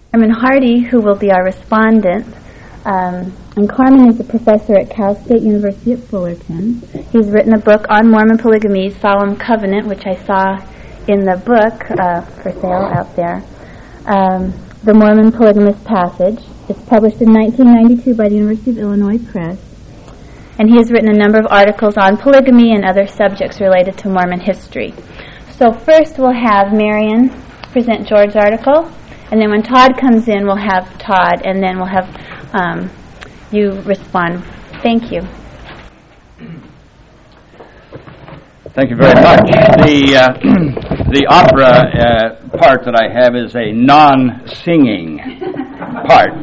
Carmen Hardy, who will be our respondent. And Carmen is a professor at Cal State University at Fullerton. He's written a book on Mormon polygamy, Solemn Covenant, which I saw in the book for sale out there. The Mormon Polygamist Passage. It's published in 1992 by the University of Illinois Press. And he has written a number of articles on polygamy and other subjects related to Mormon history. So first we'll have Marion present George's article, and then when Todd comes in, we'll have Todd, and then we'll have you respond. Thank you. Thank you very much. The opera part that I have is a non-singing part,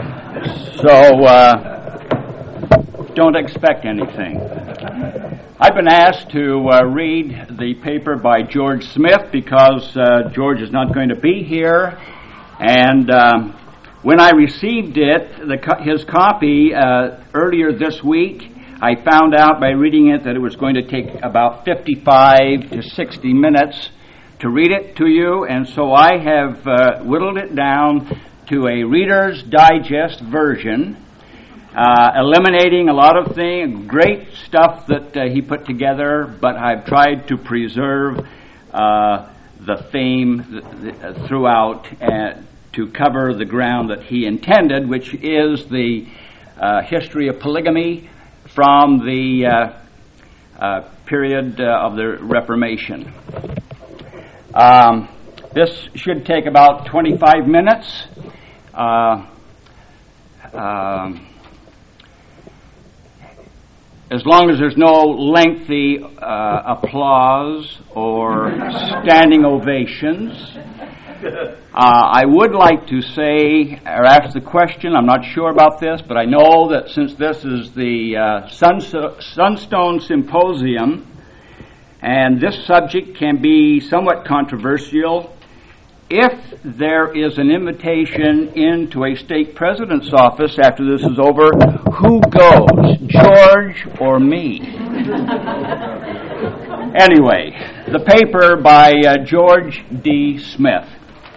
so don't expect anything. I've been asked to read the paper by George Smith because George is not going to be here, and when I received it, his copy earlier this week, I found out by reading it that it was going to take about 55 to 60 minutes to read it to you, and so I have whittled it down to a Reader's Digest version, eliminating a lot of things, great stuff that he put together, but I've tried to preserve the theme throughout to cover the ground that he intended, which is the history of polygamy from the period of the Reformation. This should take about 25 minutes. As long as there's no lengthy applause or standing ovations. I would like to say, or ask the question, I'm not sure about this, but I know that since this is the Sunstone Symposium, and this subject can be somewhat controversial, if there is an invitation into a state president's office after this is over, who goes, George or me? Anyway, the paper by George D. Smith.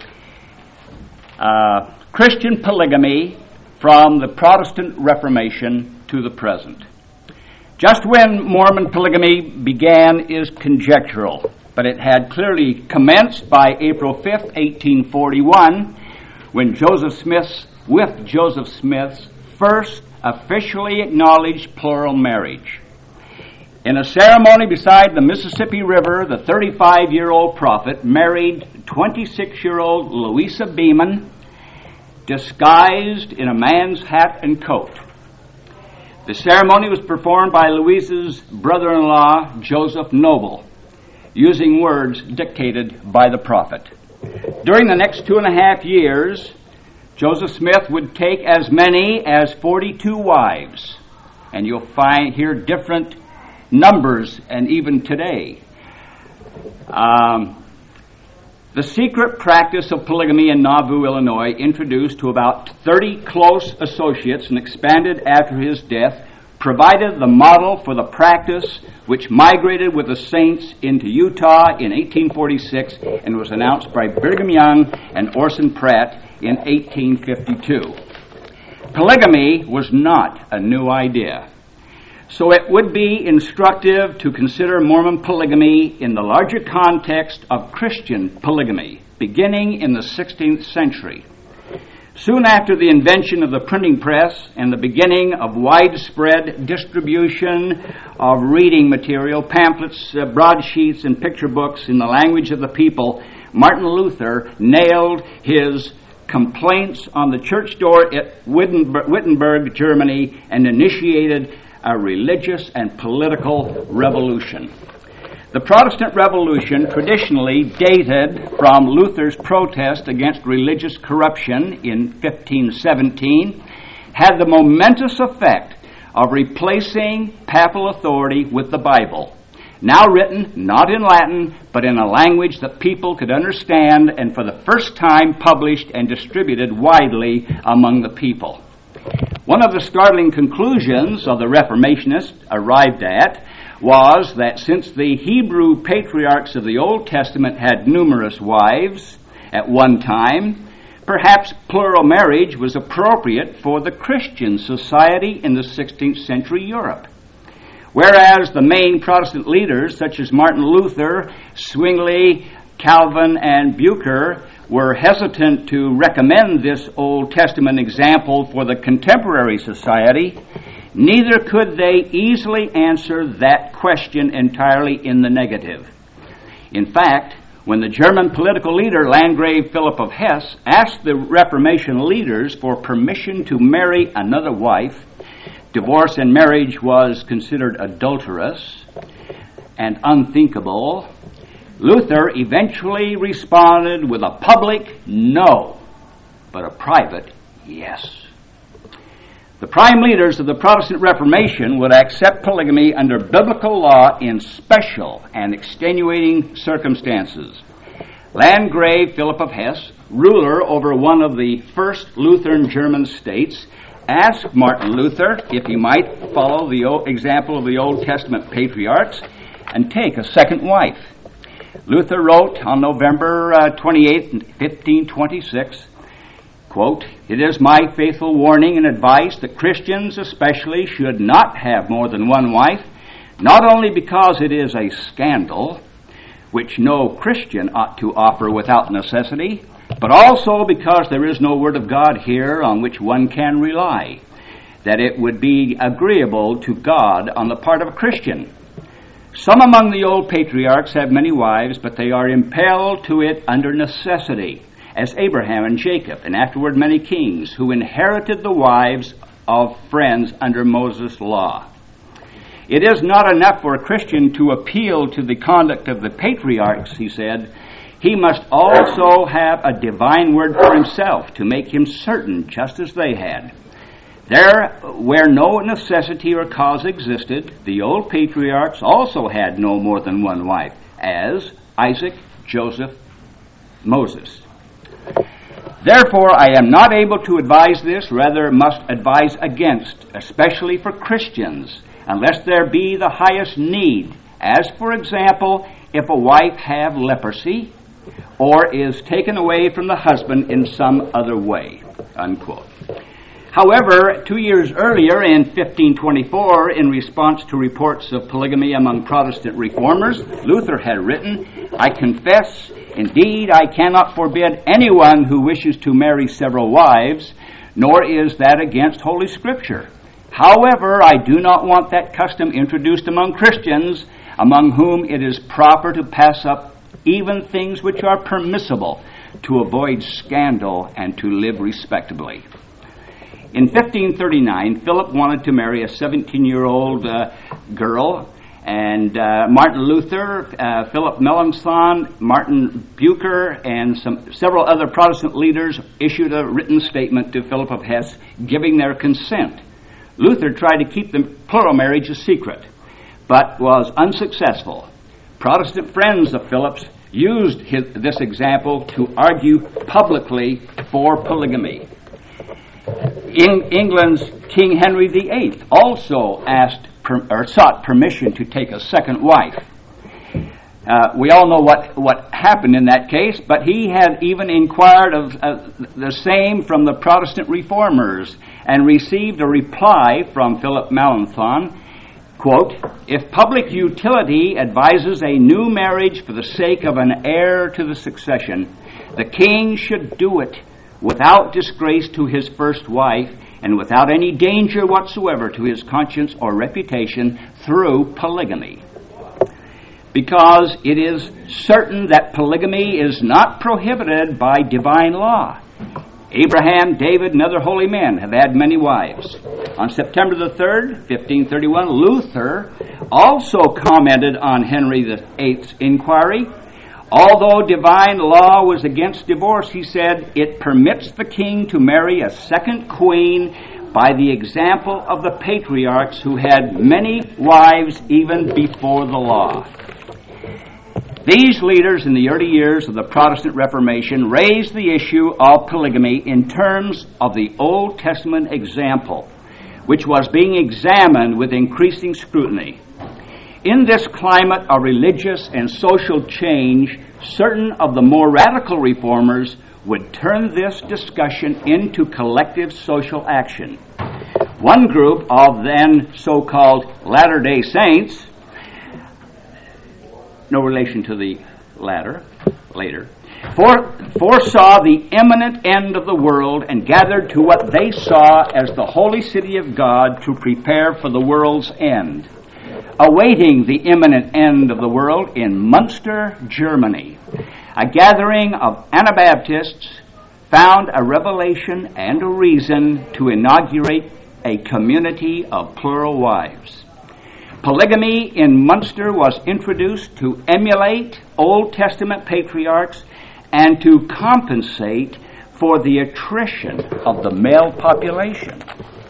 Christian polygamy from the Protestant Reformation to the present. Just when Mormon polygamy began is conjectural, but it had clearly commenced by April 5th, 1841, when Joseph Smith's first officially acknowledged plural marriage. In a ceremony beside the Mississippi River, the 35-year-old prophet married 26-year-old Louisa Beeman, disguised in a man's hat and coat. The ceremony was performed by Louisa's brother-in-law, Joseph Noble, using words dictated by the prophet. During the next 2.5 years, Joseph Smith would take as many as 42 wives, and you'll hear different numbers, and even today. The secret practice of polygamy in Nauvoo, Illinois, introduced to about 30 close associates and expanded after his death, provided the model for the practice which migrated with the saints into Utah in 1846 and was announced by Brigham Young and Orson Pratt in 1852. Polygamy was not a new idea, so it would be instructive to consider Mormon polygamy in the larger context of Christian polygamy, beginning in the 16th century. Soon after the invention of the printing press and the beginning of widespread distribution of reading material, pamphlets, broadsheets, and picture books in the language of the people, Martin Luther nailed his complaints on the church door at Wittenberg, Germany, and initiated a religious and political revolution. The Protestant Revolution, traditionally dated from Luther's protest against religious corruption in 1517, had the momentous effect of replacing papal authority with the Bible, now written not in Latin, but in a language that people could understand, and for the first time published and distributed widely among the people. One of the startling conclusions of the Reformationists arrived at was that since the Hebrew patriarchs of the Old Testament had numerous wives at one time, perhaps plural marriage was appropriate for the Christian society in the 16th century Europe. Whereas the main Protestant leaders, such as Martin Luther, Zwingli, Calvin, and Bucer, were hesitant to recommend this Old Testament example for the contemporary society, neither could they easily answer that question entirely in the negative. In fact, when the German political leader Landgrave Philip of Hesse asked the Reformation leaders for permission to marry another wife, divorce and marriage was considered adulterous and unthinkable, Luther eventually responded with a public no, but a private yes. The prime leaders of the Protestant Reformation would accept polygamy under biblical law in special and extenuating circumstances. Landgrave Philip of Hesse, ruler over one of the first Lutheran German states, asked Martin Luther if he might follow the example of the Old Testament patriarchs and take a second wife. Luther wrote on November 28, 1526, quote, "It is my faithful warning and advice that Christians especially should not have more than one wife, not only because it is a scandal, which no Christian ought to offer without necessity, but also because there is no word of God here on which one can rely, that it would be agreeable to God on the part of a Christian. Some among the old patriarchs have many wives, but they are impelled to it under necessity, as Abraham and Jacob, and afterward many kings, who inherited the wives of friends under Moses' law. It is not enough for a Christian to appeal to the conduct of the patriarchs," he said. "He must also have a divine word for himself to make him certain, just as they had. There, where no necessity or cause existed, the old patriarchs also had no more than one wife, as Isaac, Joseph, Moses. Therefore, I am not able to advise this, rather must advise against, especially for Christians, unless there be the highest need, as, for example, if a wife have leprosy, or is taken away from the husband in some other way," unquote. However, 2 years earlier, in 1524, in response to reports of polygamy among Protestant reformers, Luther had written, "I confess, indeed, I cannot forbid anyone who wishes to marry several wives, nor is that against Holy Scripture. However, I do not want that custom introduced among Christians, among whom it is proper to pass up even things which are permissible, to avoid scandal and to live respectably." In 1539, Philip wanted to marry a 17-year-old girl, and Martin Luther, Philip Melanchthon, Martin Bucer, and several other Protestant leaders issued a written statement to Philip of Hesse giving their consent. Luther tried to keep the plural marriage a secret, but was unsuccessful. Protestant friends of Philip's used this example to argue publicly for polygamy. England's King Henry VIII also sought permission to take a second wife. We all know what happened in that case, but he had even inquired of the same from the Protestant reformers and received a reply from Philip Melanchthon, quote, "If public utility advises a new marriage for the sake of an heir to the succession, the king should do it without disgrace to his first wife and without any danger whatsoever to his conscience or reputation through polygamy. Because it is certain that polygamy is not prohibited by divine law. Abraham, David, and other holy men have had many wives." On September the 3rd, 1531, Luther also commented on Henry VIII's inquiry. Although divine law was against divorce, he said, it permits the king to marry a second queen by the example of the patriarchs who had many wives even before the law. These leaders in the early years of the Protestant Reformation raised the issue of polygamy in terms of the Old Testament example, which was being examined with increasing scrutiny. In this climate of religious and social change, certain of the more radical reformers would turn this discussion into collective social action. One group of then so-called Latter-day Saints, no relation to the latter, later, foresaw the imminent end of the world and gathered to what they saw as the holy city of God to prepare for the world's end. Awaiting the imminent end of the world in Munster, Germany, a gathering of Anabaptists found a revelation and a reason to inaugurate a community of plural wives. Polygamy in Munster was introduced to emulate Old Testament patriarchs and to compensate for the attrition of the male population.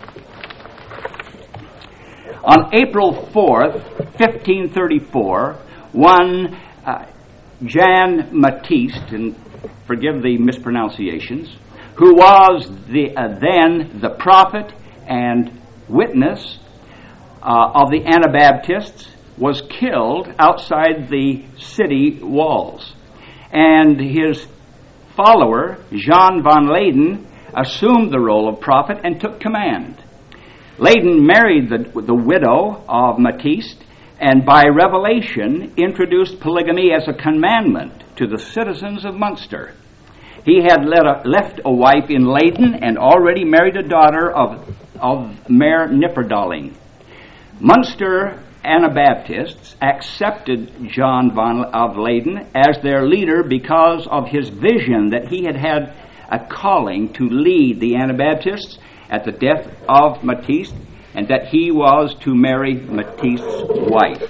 On April 4th, 1534, one Jan Matthijs, and forgive the mispronunciations, who was then the prophet and witness of the Anabaptists, was killed outside the city walls. And his follower, Jan van Leyden, assumed the role of prophet and took command. Leyden married the widow of Matthijs, and by revelation introduced polygamy as a commandment to the citizens of Munster. He had left a wife in Leyden and already married a daughter of Mayor Knipperdolling. Munster Anabaptists accepted John of Leyden as their leader because of his vision that he had a calling to lead the Anabaptists at the death of Matthijs, and that he was to marry Matthijs' wife.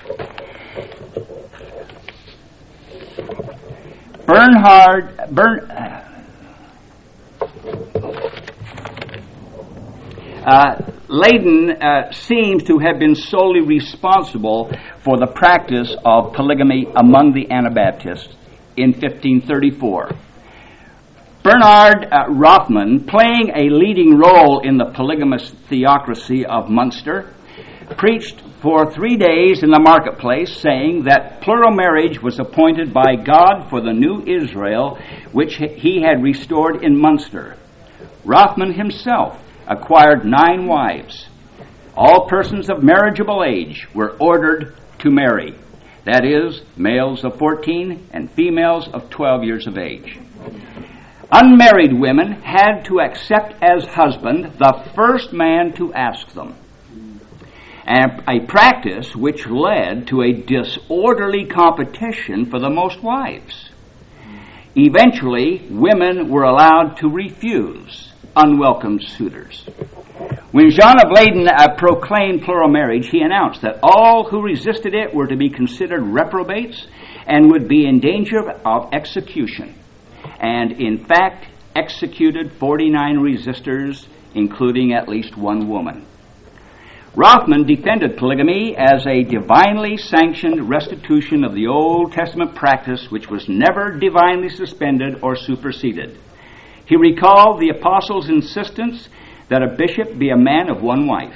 Leyden seems to have been solely responsible for the practice of polygamy among the Anabaptists in 1534. Bernard Rothman, playing a leading role in the polygamous theocracy of Munster, preached for 3 days in the marketplace, saying that plural marriage was appointed by God for the new Israel, which he had restored in Munster. Rothman himself acquired 9 wives. All persons of marriageable age were ordered to marry, that is, males of 14 and females of 12 years of age. Unmarried women had to accept as husband the first man to ask them, and a practice which led to a disorderly competition for the most wives. Eventually, women were allowed to refuse unwelcome suitors. When John of Leyden proclaimed plural marriage, he announced that all who resisted it were to be considered reprobates and would be in danger of execution, and in fact executed 49 resistors, including at least one woman. Rothman defended polygamy as a divinely sanctioned restitution of the Old Testament practice which was never divinely suspended or superseded. He recalled the apostles' insistence that a bishop be a man of one wife.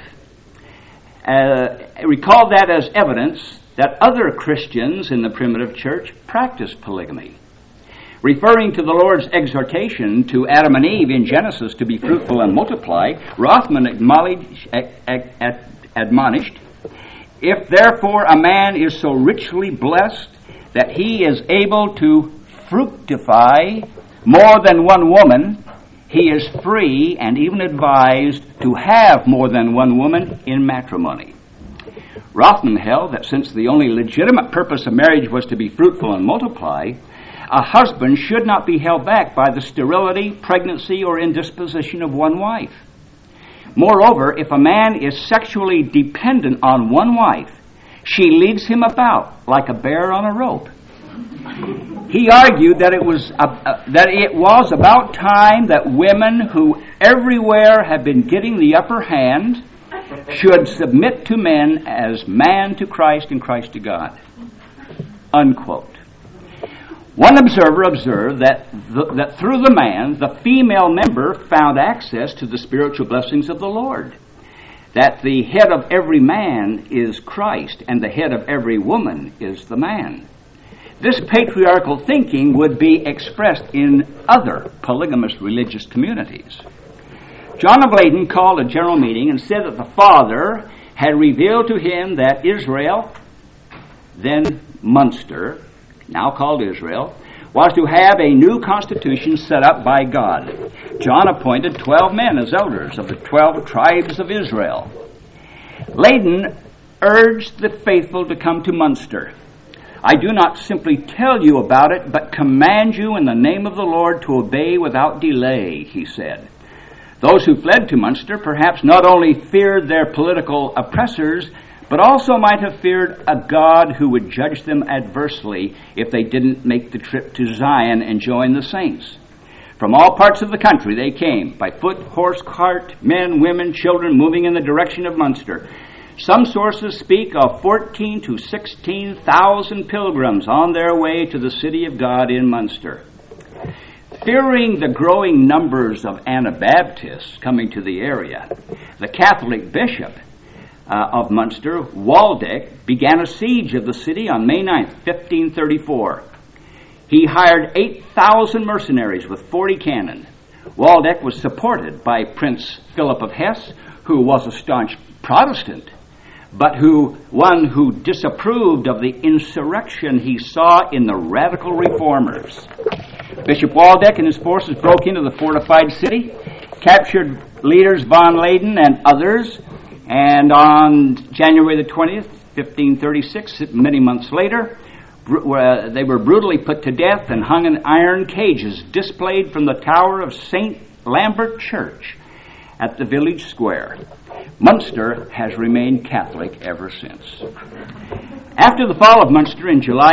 Recalled that as evidence that other Christians in the primitive church practiced polygamy. Referring to the Lord's exhortation to Adam and Eve in Genesis to be fruitful and multiply, Rothman admonished, "If therefore a man is so richly blessed that he is able to fructify more than one woman, he is free and even advised to have more than one woman in matrimony." Rothman held that since the only legitimate purpose of marriage was to be fruitful and multiply, a husband should not be held back by the sterility, pregnancy, or indisposition of one wife. Moreover, if a man is sexually dependent on one wife, she leads him about like a bear on a rope. He argued that it was about time that women who everywhere have been getting the upper hand should submit to men as man to Christ and Christ to God. Unquote. One observer observed that through the man, the female member found access to the spiritual blessings of the Lord. That the head of every man is Christ, and the head of every woman is the man. This patriarchal thinking would be expressed in other polygamous religious communities. John of Leyden called a general meeting and said that the Father had revealed to him that Israel, then Munster, now called Israel, was to have a new constitution set up by God. John appointed 12 men as elders of the 12 tribes of Israel. Leyden urged the faithful to come to Munster. I do not simply tell you about it, but command you in the name of the Lord to obey without delay, he said. Those who fled to Munster perhaps not only feared their political oppressors, but also might have feared a God who would judge them adversely if they didn't make the trip to Zion and join the saints. From all parts of the country they came, by foot, horse, cart, men, women, children, moving in the direction of Munster. Some sources speak of 14 to 16,000 pilgrims on their way to the city of God in Munster. Fearing the growing numbers of Anabaptists coming to the area, the Catholic bishop of Munster, Waldeck, began a siege of the city on May 9th, 1534. He hired 8,000 mercenaries with 40 cannon. Waldeck was supported by Prince Philip of Hesse, who was a staunch Protestant, but one who disapproved of the insurrection he saw in the radical reformers. Bishop Waldeck and his forces broke into the fortified city, captured leaders von Leyden and others, and on January the 20th, 1536, many months later, they were brutally put to death and hung in iron cages displayed from the tower of St. Lambert Church at the village square. Munster has remained Catholic ever since. After the fall of Munster in July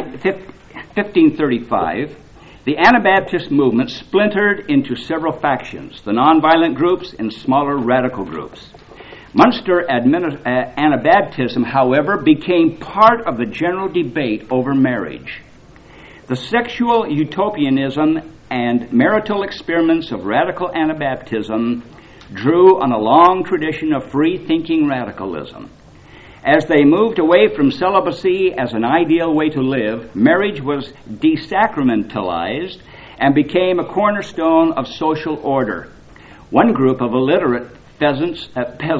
1535, the Anabaptist movement splintered into several factions, the nonviolent groups and smaller radical groups. Munster Anabaptism, however, became part of the general debate over marriage. The sexual utopianism and marital experiments of radical Anabaptism drew on a long tradition of free-thinking radicalism. As they moved away from celibacy as an ideal way to live, marriage was desacramentalized and became a cornerstone of social order. One group of illiterate peasants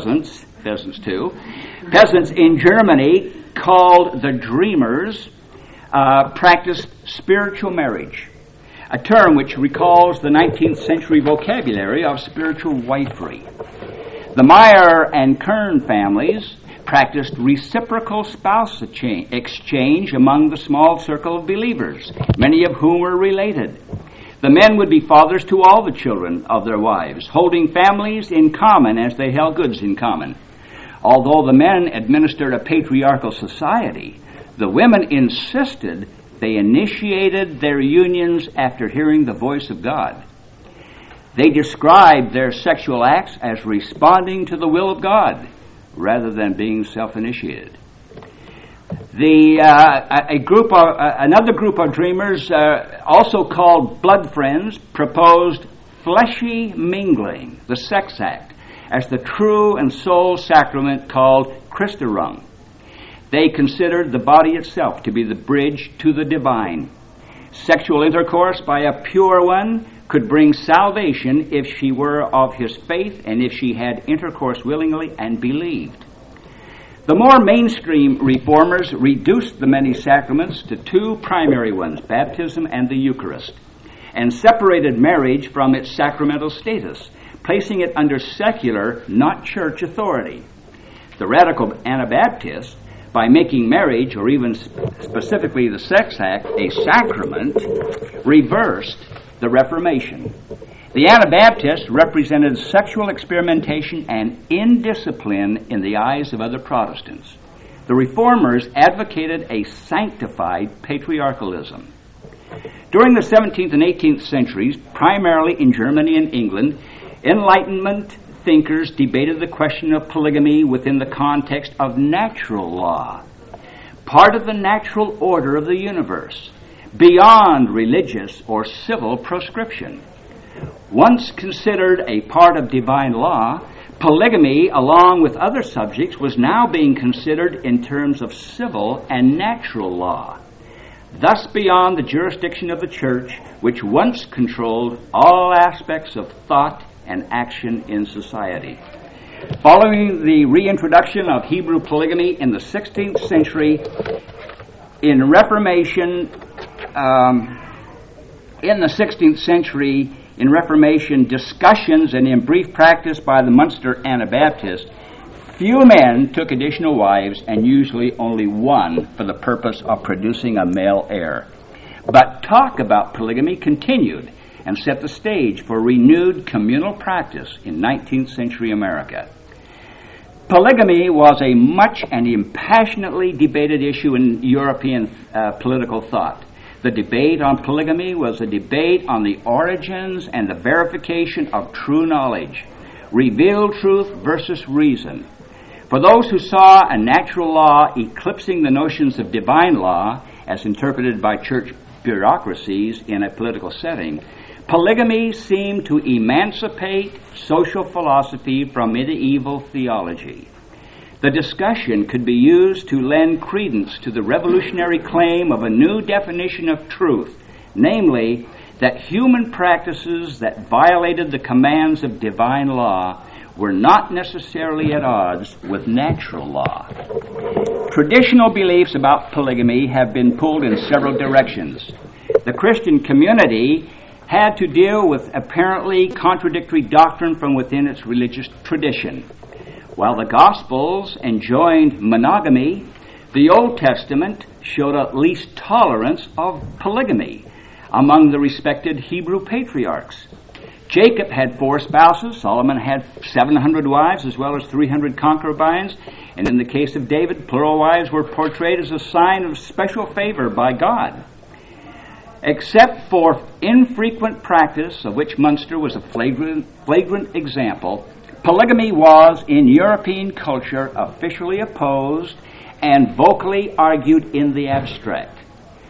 in Germany, called the Dreamers, practiced spiritual marriage, a term which recalls the 19th century vocabulary of spiritual wifery. The Meyer and Kern families practiced reciprocal spouse exchange among the small circle of believers, many of whom were related. The men would be fathers to all the children of their wives, holding families in common as they held goods in common. Although the men administered a patriarchal society, the women insisted they initiated their unions after hearing the voice of God. They described their sexual acts as responding to the will of God rather than being self-initiated. Another group of dreamers, also called blood friends, proposed fleshy mingling, the sex act, as the true and sole sacrament called Christorung. They considered the body itself to be the bridge to the divine. Sexual intercourse by a pure one could bring salvation if she were of his faith and if she had intercourse willingly and believed. The more mainstream reformers reduced the many sacraments to two primary ones, baptism and the Eucharist, and separated marriage from its sacramental status, placing it under secular, not church authority. The radical Anabaptists, by making marriage, or even specifically the sex act, a sacrament, reversed the Reformation. The Anabaptists represented sexual experimentation and indiscipline in the eyes of other Protestants. The Reformers advocated a sanctified patriarchalism. During the 17th and 18th centuries, primarily in Germany and England, Enlightenment thinkers debated the question of polygamy within the context of natural law, part of the natural order of the universe, beyond religious or civil proscription. Once considered a part of divine law, polygamy, along with other subjects, was now being considered in terms of civil and natural law. thus beyond the jurisdiction of the church, which once controlled all aspects of thought and action in society. Following the reintroduction of Hebrew polygamy in the 16th century, in the 16th century, in Reformation discussions and in brief practice by the Munster Anabaptists, few men took additional wives, and usually only one, for the purpose of producing a male heir. But talk about polygamy continued and set the stage for renewed communal practice in 19th century America. Polygamy was a much and impassionately debated issue in European political thought. The debate on polygamy was a debate on the origins and the verification of true knowledge, revealed truth versus reason. For those who saw a natural law eclipsing the notions of divine law, as interpreted by church bureaucracies in a political setting, polygamy seemed to emancipate social philosophy from medieval theology. The discussion could be used to lend credence to the revolutionary claim of a new definition of truth, namely, that human practices that violated the commands of divine law were not necessarily at odds with natural law. Traditional beliefs about polygamy have been pulled in several directions. The Christian community had to deal with apparently contradictory doctrine from within its religious tradition. While the Gospels enjoined monogamy, the Old Testament showed at least tolerance of polygamy among the respected Hebrew patriarchs. Jacob had 4 spouses, Solomon had 700 wives as well as 300 concubines, and in the case of David, plural wives were portrayed as a sign of special favor by God. Except for infrequent practice, of which Munster was a flagrant example, polygamy was, in European culture, officially opposed and vocally argued in the abstract.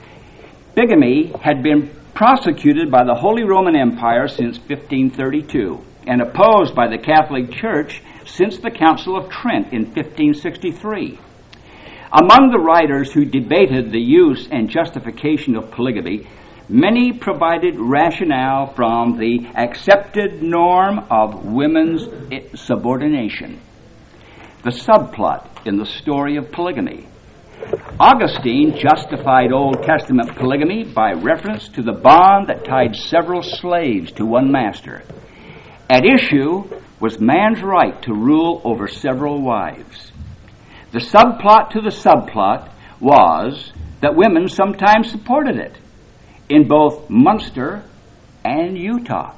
Bigamy had been prosecuted by the Holy Roman Empire since 1532 and opposed by the Catholic Church since the Council of Trent in 1563. Among the writers who debated the use and justification of polygamy, many provided rationale from the accepted norm of women's subordination. The subplot in the story of polygamy. Augustine justified Old Testament polygamy by reference to the bond that tied several slaves to one master. At issue was man's right to rule over several wives. The subplot to the subplot was that women sometimes supported it in both Munster and Utah.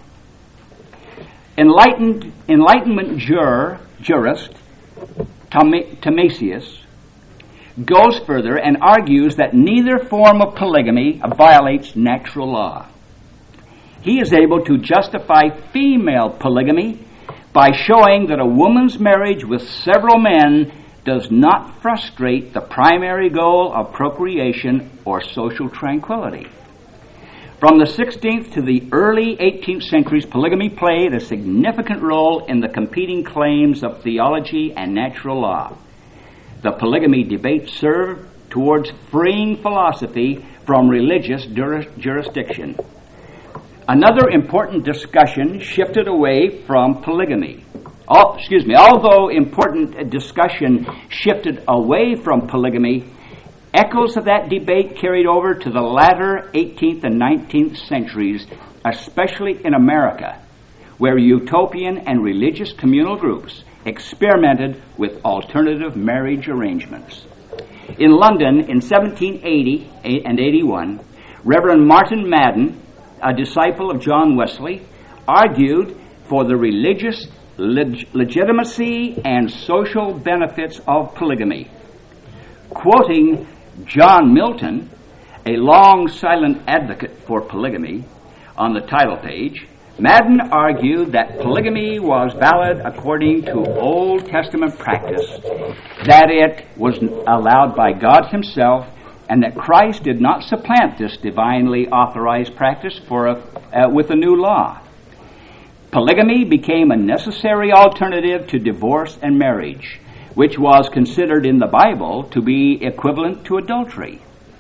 Enlightenment jurist Thomasius goes further and argues that neither form of polygamy violates natural law. He is able to justify female polygamy by showing that a woman's marriage with several men does not frustrate the primary goal of procreation or social tranquility. From the 16th to the early 18th centuries, polygamy played a significant role in the competing claims of theology and natural law. The polygamy debate served towards freeing philosophy from religious jurisdiction. Another important discussion shifted away from polygamy. Although important discussion shifted away from polygamy, echoes of that debate carried over to the latter 18th and 19th centuries, especially in America, where utopian and religious communal groups experimented with alternative marriage arrangements. In London in 1780 and 81, Reverend Martin Madden, a disciple of John Wesley, argued for the religious legitimacy and social benefits of polygamy. Quoting John Milton, a long silent advocate for polygamy, on the title page, Madden argued that polygamy was valid according to Old Testament practice, that it was allowed by God himself, and that Christ did not supplant this divinely authorized practice with a new law. Polygamy became a necessary alternative to divorce and marriage, which was considered in the Bible to be equivalent to adultery.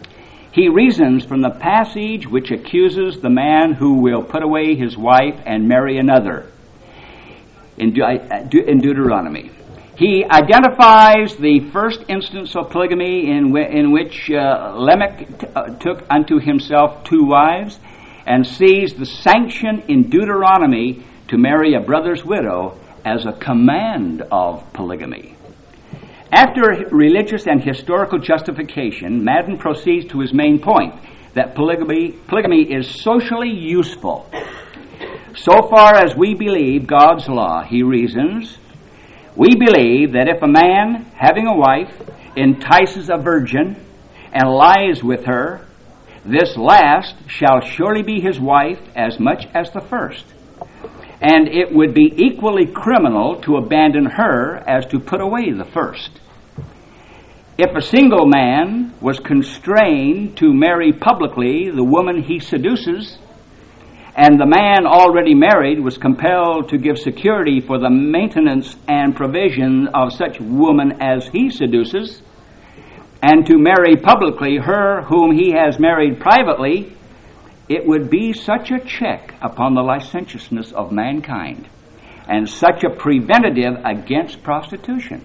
He reasons from the passage which accuses the man who will put away his wife and marry another in Deuteronomy. He identifies the first instance of polygamy in which Lamech took unto himself 2 wives, and sees the sanction in Deuteronomy to marry a brother's widow as a command of polygamy. After religious and historical justification, Madden proceeds to his main point, that polygamy is socially useful. So far as we believe God's law, he reasons, we believe that if a man, having a wife, entices a virgin and lies with her, this last shall surely be his wife as much as the first. And it would be equally criminal to abandon her as to put away the first. If a single man was constrained to marry publicly the woman he seduces, and the man already married was compelled to give security for the maintenance and provision of such woman as he seduces, and to marry publicly her whom he has married privately, it would be such a check upon the licentiousness of mankind, and such a preventative against prostitution.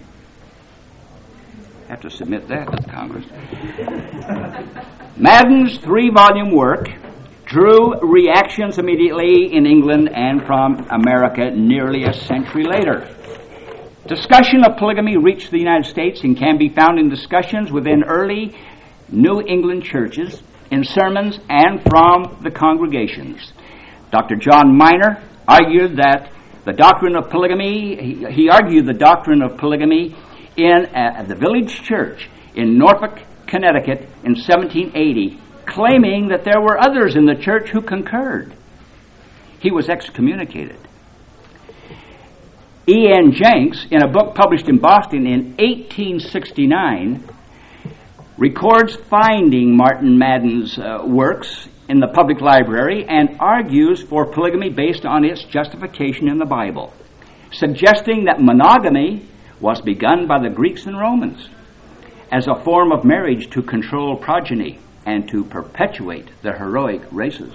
I have to submit that to the Congress. Madden's 3-volume work drew reactions immediately in England and from America nearly a century later. Discussion of polygamy reached the United States and can be found in discussions within early New England churches, in sermons, and from the congregations. Dr. John Minor argued that the doctrine of polygamy, he argued the doctrine of polygamy in the village church in Norfolk, Connecticut in 1780, claiming that there were others in the church who concurred. He was excommunicated. E.N. Jenks, in a book published in Boston in 1869, records finding Martin Madden's works in the public library and argues for polygamy based on its justification in the Bible, suggesting that monogamy was begun by the Greeks and Romans as a form of marriage to control progeny and to perpetuate the heroic races.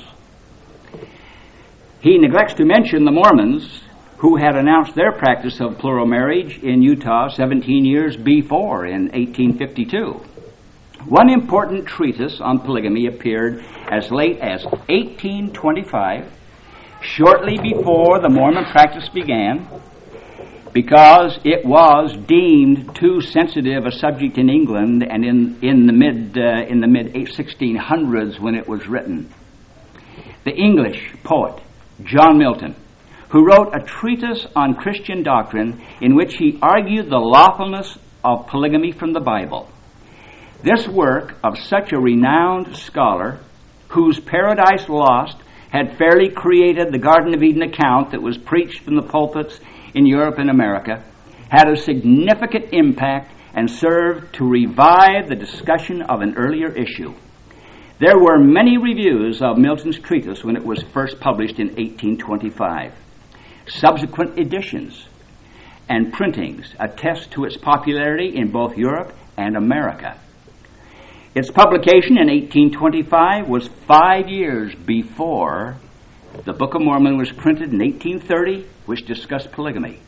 He neglects to mention the Mormons, who had announced their practice of plural marriage in Utah 17 years before, in 1852. One important treatise on polygamy appeared as late as 1825, shortly before the Mormon practice began, because it was deemed too sensitive a subject in England and in the mid 1600s when it was written. The English poet John Milton, who wrote a treatise on Christian doctrine in which he argued the lawfulness of polygamy from the Bible. This work of such a renowned scholar, whose Paradise Lost had fairly created the Garden of Eden account that was preached from the pulpits in Europe and America, had a significant impact and served to revive the discussion of an earlier issue. There were many reviews of Milton's treatise when it was first published in 1825. Subsequent editions and printings attest to its popularity in both Europe and America. Its publication in 1825 was 5 years before the Book of Mormon was printed in 1830, which discussed polygamy.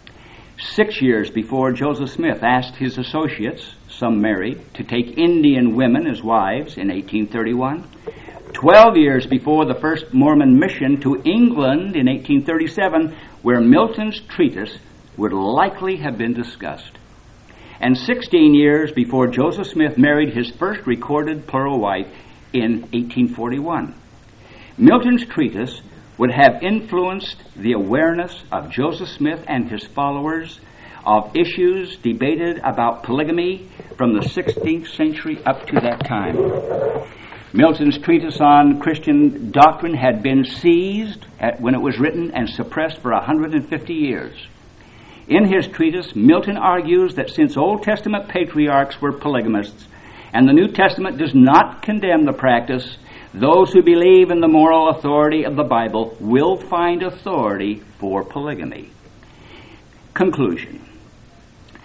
6 years before Joseph Smith asked his associates, some married, to take Indian women as wives in 1831. 12 years before the first Mormon mission to England in 1837, where Milton's treatise would likely have been discussed. And 16 years before Joseph Smith married his first recorded plural wife in 1841. Milton's treatise would have influenced the awareness of Joseph Smith and his followers of issues debated about polygamy from the 16th century up to that time. Milton's treatise on Christian doctrine had been seized when it was written and suppressed for 150 years. In his treatise, Milton argues that since Old Testament patriarchs were polygamists, and the New Testament does not condemn the practice, those who believe in the moral authority of the Bible will find authority for polygamy. Conclusion.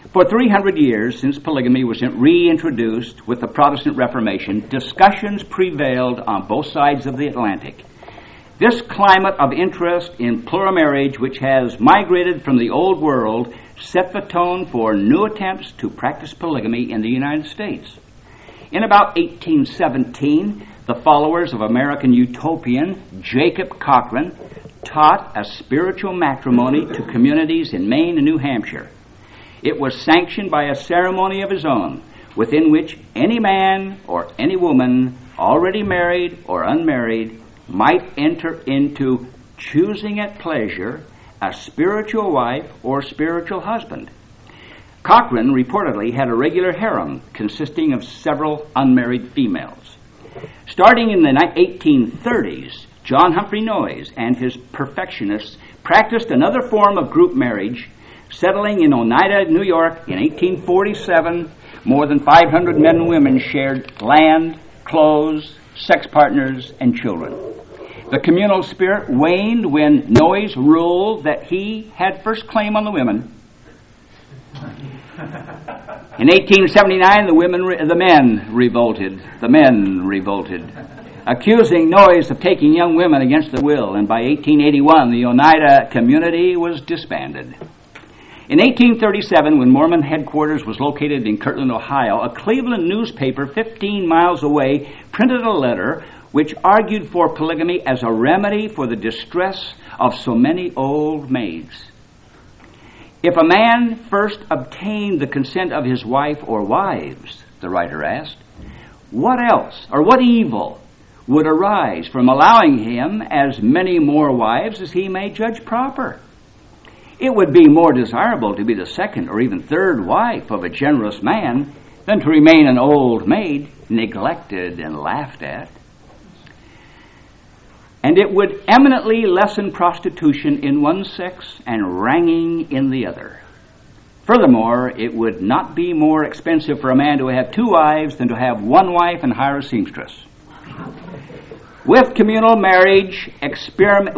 For 300 years, since polygamy was reintroduced with the Protestant Reformation, discussions prevailed on both sides of the Atlantic. This climate of interest in plural marriage, which has migrated from the Old World, set the tone for new attempts to practice polygamy in the United States. In about 1817, the followers of American utopian Jacob Cochran taught a spiritual matrimony to communities in Maine and New Hampshire. It was sanctioned by a ceremony of his own, within which any man or any woman, already married or unmarried, might enter into choosing at pleasure a spiritual wife or spiritual husband. Cochran reportedly had a regular harem consisting of several unmarried females. Starting in the 1830s, John Humphrey Noyes and his perfectionists practiced another form of group marriage. Settling in Oneida, New York in 1847, more than 500 men and women shared land, clothes, sex partners, and children. The communal spirit waned when Noyes ruled that he had first claim on the women. In 1879, the men revolted, accusing Noyes of taking young women against their will, and by 1881, the Oneida community was disbanded. In 1837, when Mormon headquarters was located in Kirtland, Ohio, a Cleveland newspaper 15 miles away printed a letter which argued for polygamy as a remedy for the distress of so many old maids. If a man first obtained the consent of his wife or wives, the writer asked, what else or what evil would arise from allowing him as many more wives as he may judge proper? It would be more desirable to be the second or even third wife of a generous man than to remain an old maid, neglected and laughed at. And it would eminently lessen prostitution in one sex and wrangling in the other. Furthermore, it would not be more expensive for a man to have two wives than to have one wife and hire a seamstress. With communal marriage experiments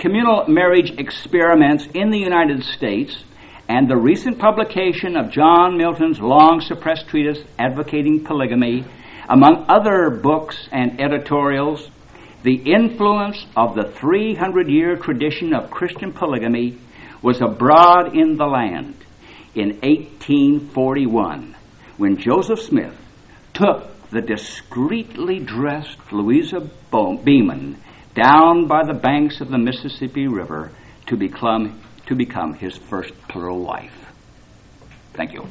in the United States and the recent publication of John Milton's long-suppressed treatise advocating polygamy, among other books and editorials, the influence of the 300-year tradition of Christian polygamy was abroad in the land in 1841, when Joseph Smith took the discreetly dressed Louisa Beeman down by the banks of the Mississippi River to become his first plural wife. Thank you.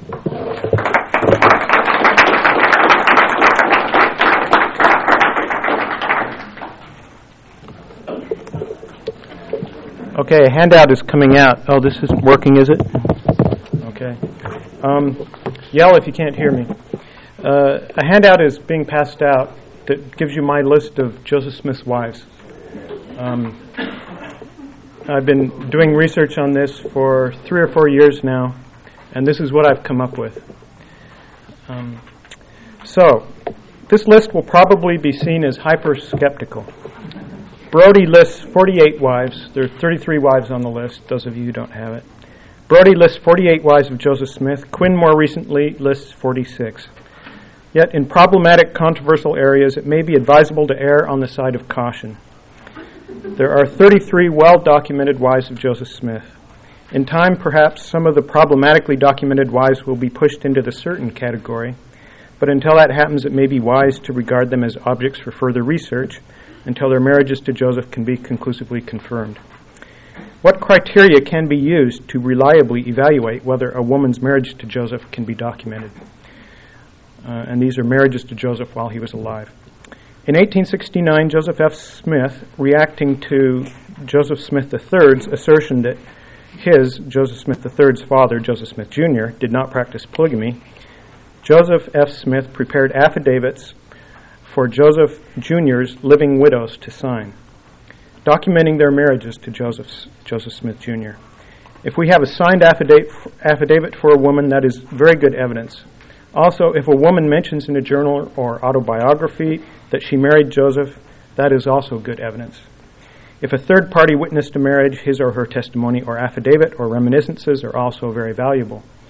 Okay, a handout is coming out. Oh, this isn't working, is it? Okay. Yell if you can't hear me. A handout is being passed out that gives you my list of Joseph Smith's wives. I've been doing research on this for 3 or 4 years now, and this is what I've come up with. So, this list will probably be seen as hyper-skeptical. Brody lists 48 wives. There are 33 wives on the list, those of you who don't have it. Brody lists 48 wives of Joseph Smith. Quinn more recently lists 46. Yet in problematic, controversial areas, it may be advisable to err on the side of caution. There are 33 well-documented wives of Joseph Smith. In time, perhaps some of the problematically documented wives will be pushed into the certain category, but until that happens, it may be wise to regard them as objects for further research until their marriages to Joseph can be conclusively confirmed. What criteria can be used to reliably evaluate whether a woman's marriage to Joseph can be documented? And these are marriages to Joseph while he was alive. In 1869, Joseph F. Smith, reacting to Joseph Smith III's assertion that his, Joseph Smith III's father, Joseph Smith Jr., did not practice polygamy, Joseph F. Smith prepared affidavits for Joseph Jr.'s living widows to sign, documenting their marriages to Joseph Smith Jr. If we have a signed affidavit for a woman, that is very good evidence. Also, if a woman mentions in a journal or autobiography that she married Joseph, that is also good evidence. If a third party witnessed a marriage, his or her testimony or affidavit or reminiscences are also very valuable.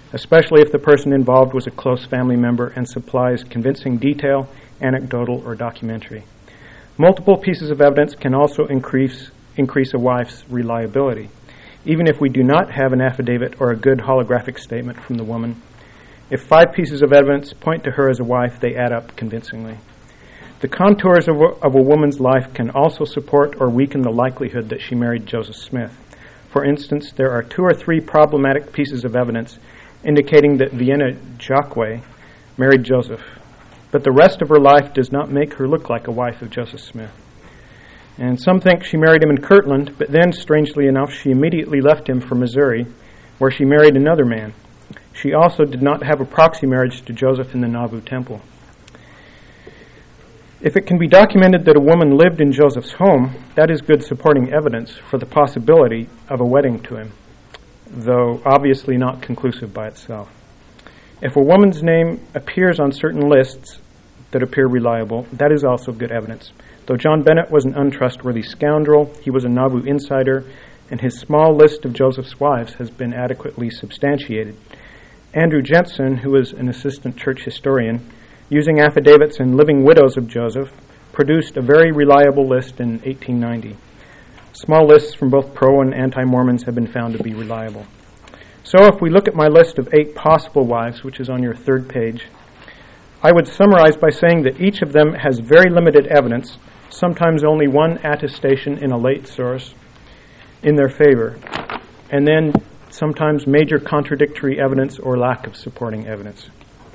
especially if the person involved was a close family member and supplies convincing detail, anecdotal, or documentary. Multiple pieces of evidence can also increase a wife's reliability, even if we do not have an affidavit or a good holographic statement from the woman. If 5 pieces of evidence point to her as a wife, they add up convincingly. The contours of a woman's life can also support or weaken the likelihood that she married Joseph Smith. For instance, there are 2 or 3 problematic pieces of evidence indicating that Vienna Jacque married Joseph, but the rest of her life does not make her look like a wife of Joseph Smith. And some think she married him in Kirtland, but then, strangely enough, she immediately left him for Missouri, where she married another man. She also did not have a proxy marriage to Joseph in the Nauvoo temple. If it can be documented that a woman lived in Joseph's home, that is good supporting evidence for the possibility of a wedding to him, though obviously not conclusive by itself. If a woman's name appears on certain lists that appear reliable, that is also good evidence. Though John Bennett was an untrustworthy scoundrel, he was a Nauvoo insider, and his small list of Joseph's wives has been adequately substantiated. Andrew Jensen, who was an assistant church historian, using affidavits and living widows of Joseph, produced a very reliable list in 1890. Small lists from both pro- and anti-Mormons have been found to be reliable. So if we look at my list of 8 possible wives, which is on your 3rd page, I would summarize by saying that each of them has very limited evidence, sometimes only one attestation in a late source, in their favor, and then sometimes major contradictory evidence or lack of supporting evidence.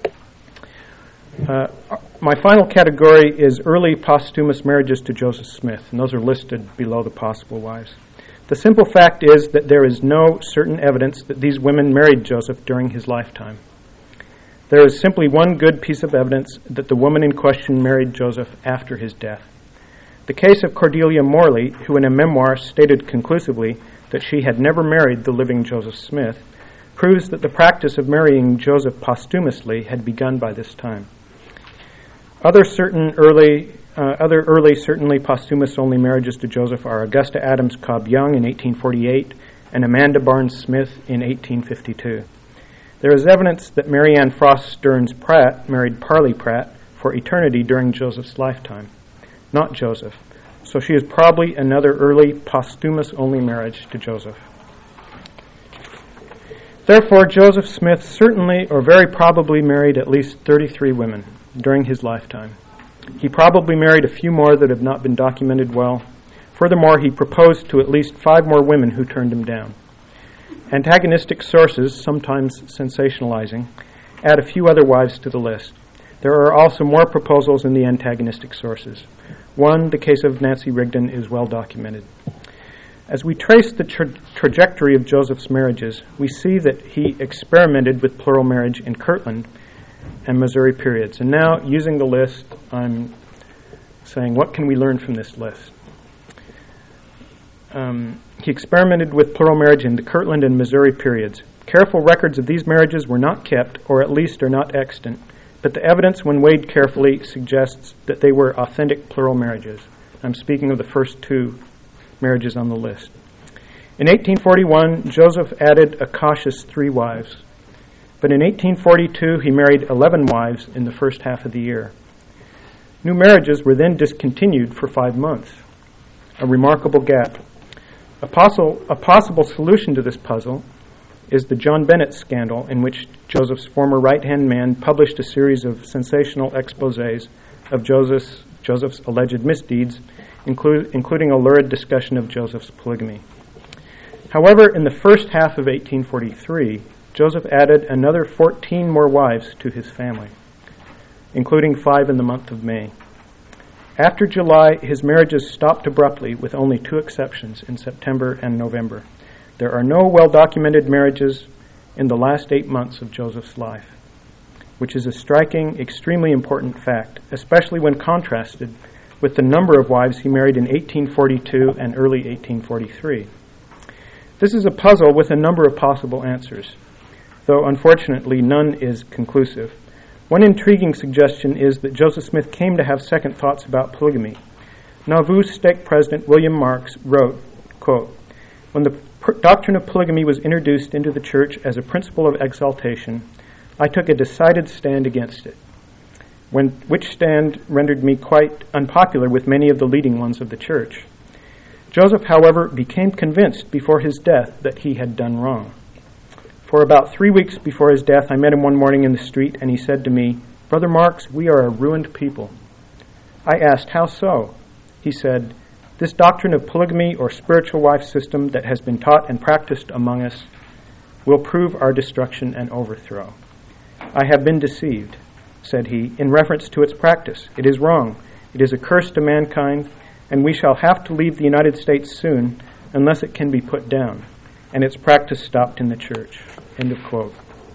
My final category is early posthumous marriages to Joseph Smith, and those are listed below the possible wives. The simple fact is that there is no certain evidence that these women married Joseph during his lifetime. There is simply one good piece of evidence that the woman in question married Joseph after his death. The case of Cordelia Morley, who in a memoir stated conclusively that she had never married the living Joseph Smith, proves that the practice of marrying Joseph posthumously had begun by this time. Other early, certainly posthumous-only marriages to Joseph are Augusta Adams Cobb Young in 1848 and Amanda Barnes Smith in 1852. There is evidence that Mary Ann Frost Stearns Pratt married Parley Pratt for eternity during Joseph's lifetime, not Joseph. So she is probably another early posthumous-only marriage to Joseph. Therefore, Joseph Smith certainly or very probably married at least 33 women during his lifetime. He probably married a few more that have not been documented well. Furthermore, he proposed to at least 5 more women who turned him down. Antagonistic sources, sometimes sensationalizing, add a few other wives to the list. There are also more proposals in the antagonistic sources. One, the case of Nancy Rigdon, is well documented. As we trace the trajectory of Joseph's marriages, we see that he experimented with plural marriage in Kirtland and Missouri periods. And now, using the list, I'm saying, what can we learn from this list? He experimented with plural marriage in the Kirtland and Missouri periods. Careful records of these marriages were not kept, or at least are not extant, but the evidence, when weighed carefully, suggests that they were authentic plural marriages. I'm speaking of the first 2 marriages on the list. In 1841, Joseph added a cautious 3 wives. But in 1842, he married 11 wives in the first half of the year. New marriages were then discontinued for 5 months, a remarkable gap. A possible solution to this puzzle is the John Bennett scandal, in which Joseph's former right-hand man published a series of sensational exposés of Joseph's alleged misdeeds, including a lurid discussion of Joseph's polygamy. However, in the first half of 1843, Joseph added another 14 more wives to his family, including 5 in the month of May. After July, his marriages stopped abruptly, with only 2 exceptions in September and November. There are no well-documented marriages in the last 8 months of Joseph's life, which is a striking, extremely important fact, especially when contrasted with the number of wives he married in 1842 and early 1843. This is a puzzle with a number of possible answers, though unfortunately none is conclusive. One intriguing suggestion is that Joseph Smith came to have second thoughts about polygamy. Nauvoo stake president William Marks wrote, quote, "When the doctrine of polygamy was introduced into the church as a principle of exaltation, I took a decided stand against it, which stand rendered me quite unpopular with many of the leading ones of the church. Joseph, however, became convinced before his death that he had done wrong. For about 3 weeks before his death, I met him one morning in the street, and he said to me, "Brother Marks, we are a ruined people." I asked, "How so?" He said, "This doctrine of polygamy or spiritual wife system that has been taught and practiced among us will prove our destruction and overthrow. I have been deceived," said he, "in reference to its practice. It is wrong. It is a curse to mankind, and we shall have to leave the United States soon unless it can be put down, and its practice stopped in the church." End of quote.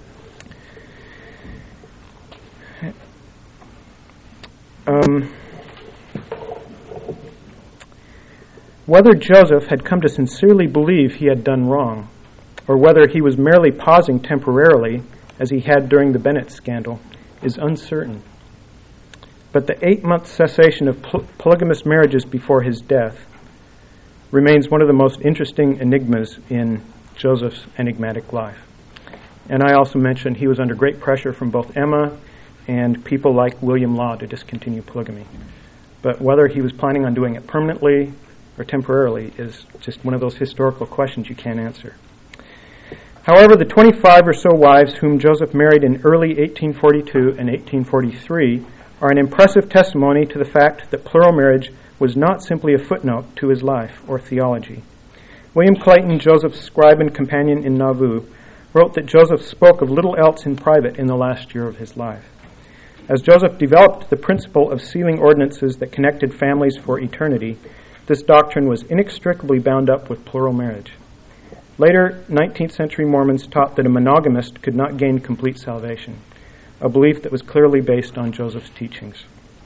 Whether Joseph had come to sincerely believe he had done wrong, or whether he was merely pausing temporarily, as he had during the Bennett scandal, is uncertain. But the 8-month cessation of polygamous marriages before his death remains one of the most interesting enigmas in Joseph's enigmatic life. And I also mentioned he was under great pressure from both Emma and people like William Law to discontinue polygamy. But whether he was planning on doing it permanently or temporarily is just one of those historical questions you can't answer. However, the 25 or so wives whom Joseph married in early 1842 and 1843 are an impressive testimony to the fact that plural marriage was not simply a footnote to his life or theology. William Clayton, Joseph's scribe and companion in Nauvoo, wrote that Joseph spoke of little else in private in the last year of his life. As Joseph developed the principle of sealing ordinances that connected families for eternity, this doctrine was inextricably bound up with plural marriage. Later, 19th century Mormons taught that a monogamist could not gain complete salvation, a belief that was clearly based on Joseph's teachings.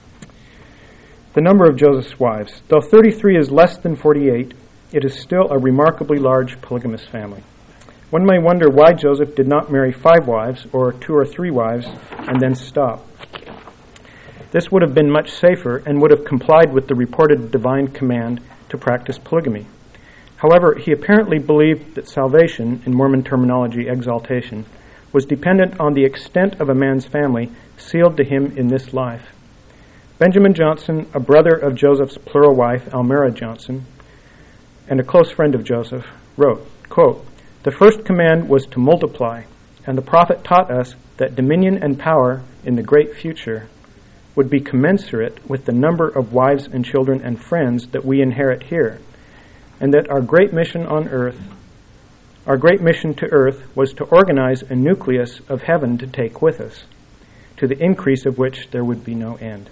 The number of Joseph's wives. Though 33 is less than 48, it is still a remarkably large polygamous family. One may wonder why Joseph did not marry 5 wives or 2 or 3 wives and then stop. This would have been much safer and would have complied with the reported divine command to practice polygamy. However, he apparently believed that salvation, in Mormon terminology, exaltation, was dependent on the extent of a man's family sealed to him in this life. Benjamin Johnson, a brother of Joseph's plural wife, Almira Johnson, and a close friend of Joseph, wrote, quote, "The first command was to multiply, and the prophet taught us that dominion and power in the great future would be commensurate with the number of wives and children and friends that we inherit here, and that our great mission to earth was to organize a nucleus of heaven to take with us, to the increase of which there would be no end."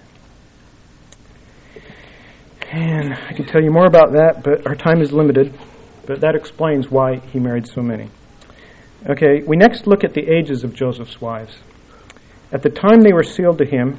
And I could tell you more about that, but our time is limited, but that explains why he married so many. Okay, we next look at the ages of Joseph's wives. At the time they were sealed to him,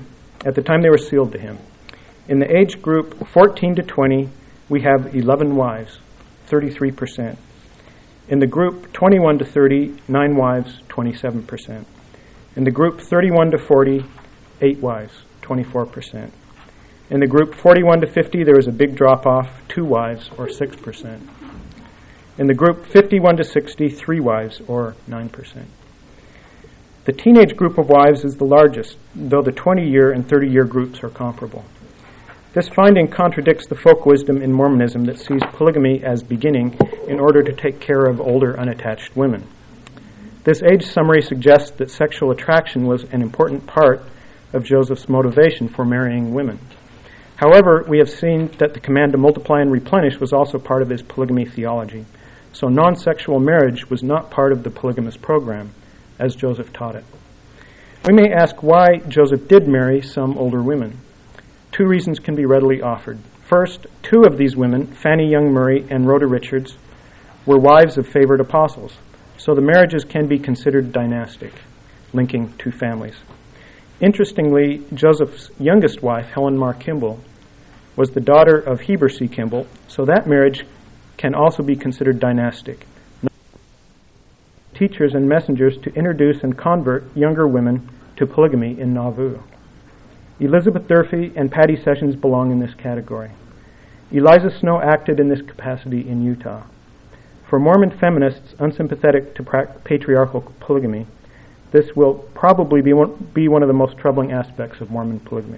in the age group 14 to 20, we have 11 wives, 33%. In the group 21 to 30, 9 wives, 27%. In the group 31 to 40, 8 wives, 24%. In the group 41 to 50, there was a big drop-off, 2 wives, or 6%. In the group 51 to 60, 3 wives, or 9%. The teenage group of wives is the largest, though the 20-year and 30-year groups are comparable. This finding contradicts the folk wisdom in Mormonism that sees polygamy as beginning in order to take care of older, unattached women. This age summary suggests that sexual attraction was an important part of Joseph's motivation for marrying women. However, we have seen that the command to multiply and replenish was also part of his polygamy theology, so non-sexual marriage was not part of the polygamous program, as Joseph taught it. We may ask why Joseph did marry some older women. 2 reasons can be readily offered. First, 2 of these women, Fanny Young Murray and Rhoda Richards, were wives of favored apostles, so the marriages can be considered dynastic, linking 2 families. Interestingly, Joseph's youngest wife, Helen Mar Kimball, was the daughter of Heber C. Kimball, so that marriage can also be considered dynastic. Teachers and messengers to introduce and convert younger women to polygamy in Nauvoo. Elizabeth Durfee and Patty Sessions belong in this category. Eliza Snow acted in this capacity in Utah. For Mormon feminists unsympathetic to patriarchal polygamy, this will probably be one of the most troubling aspects of Mormon polygamy.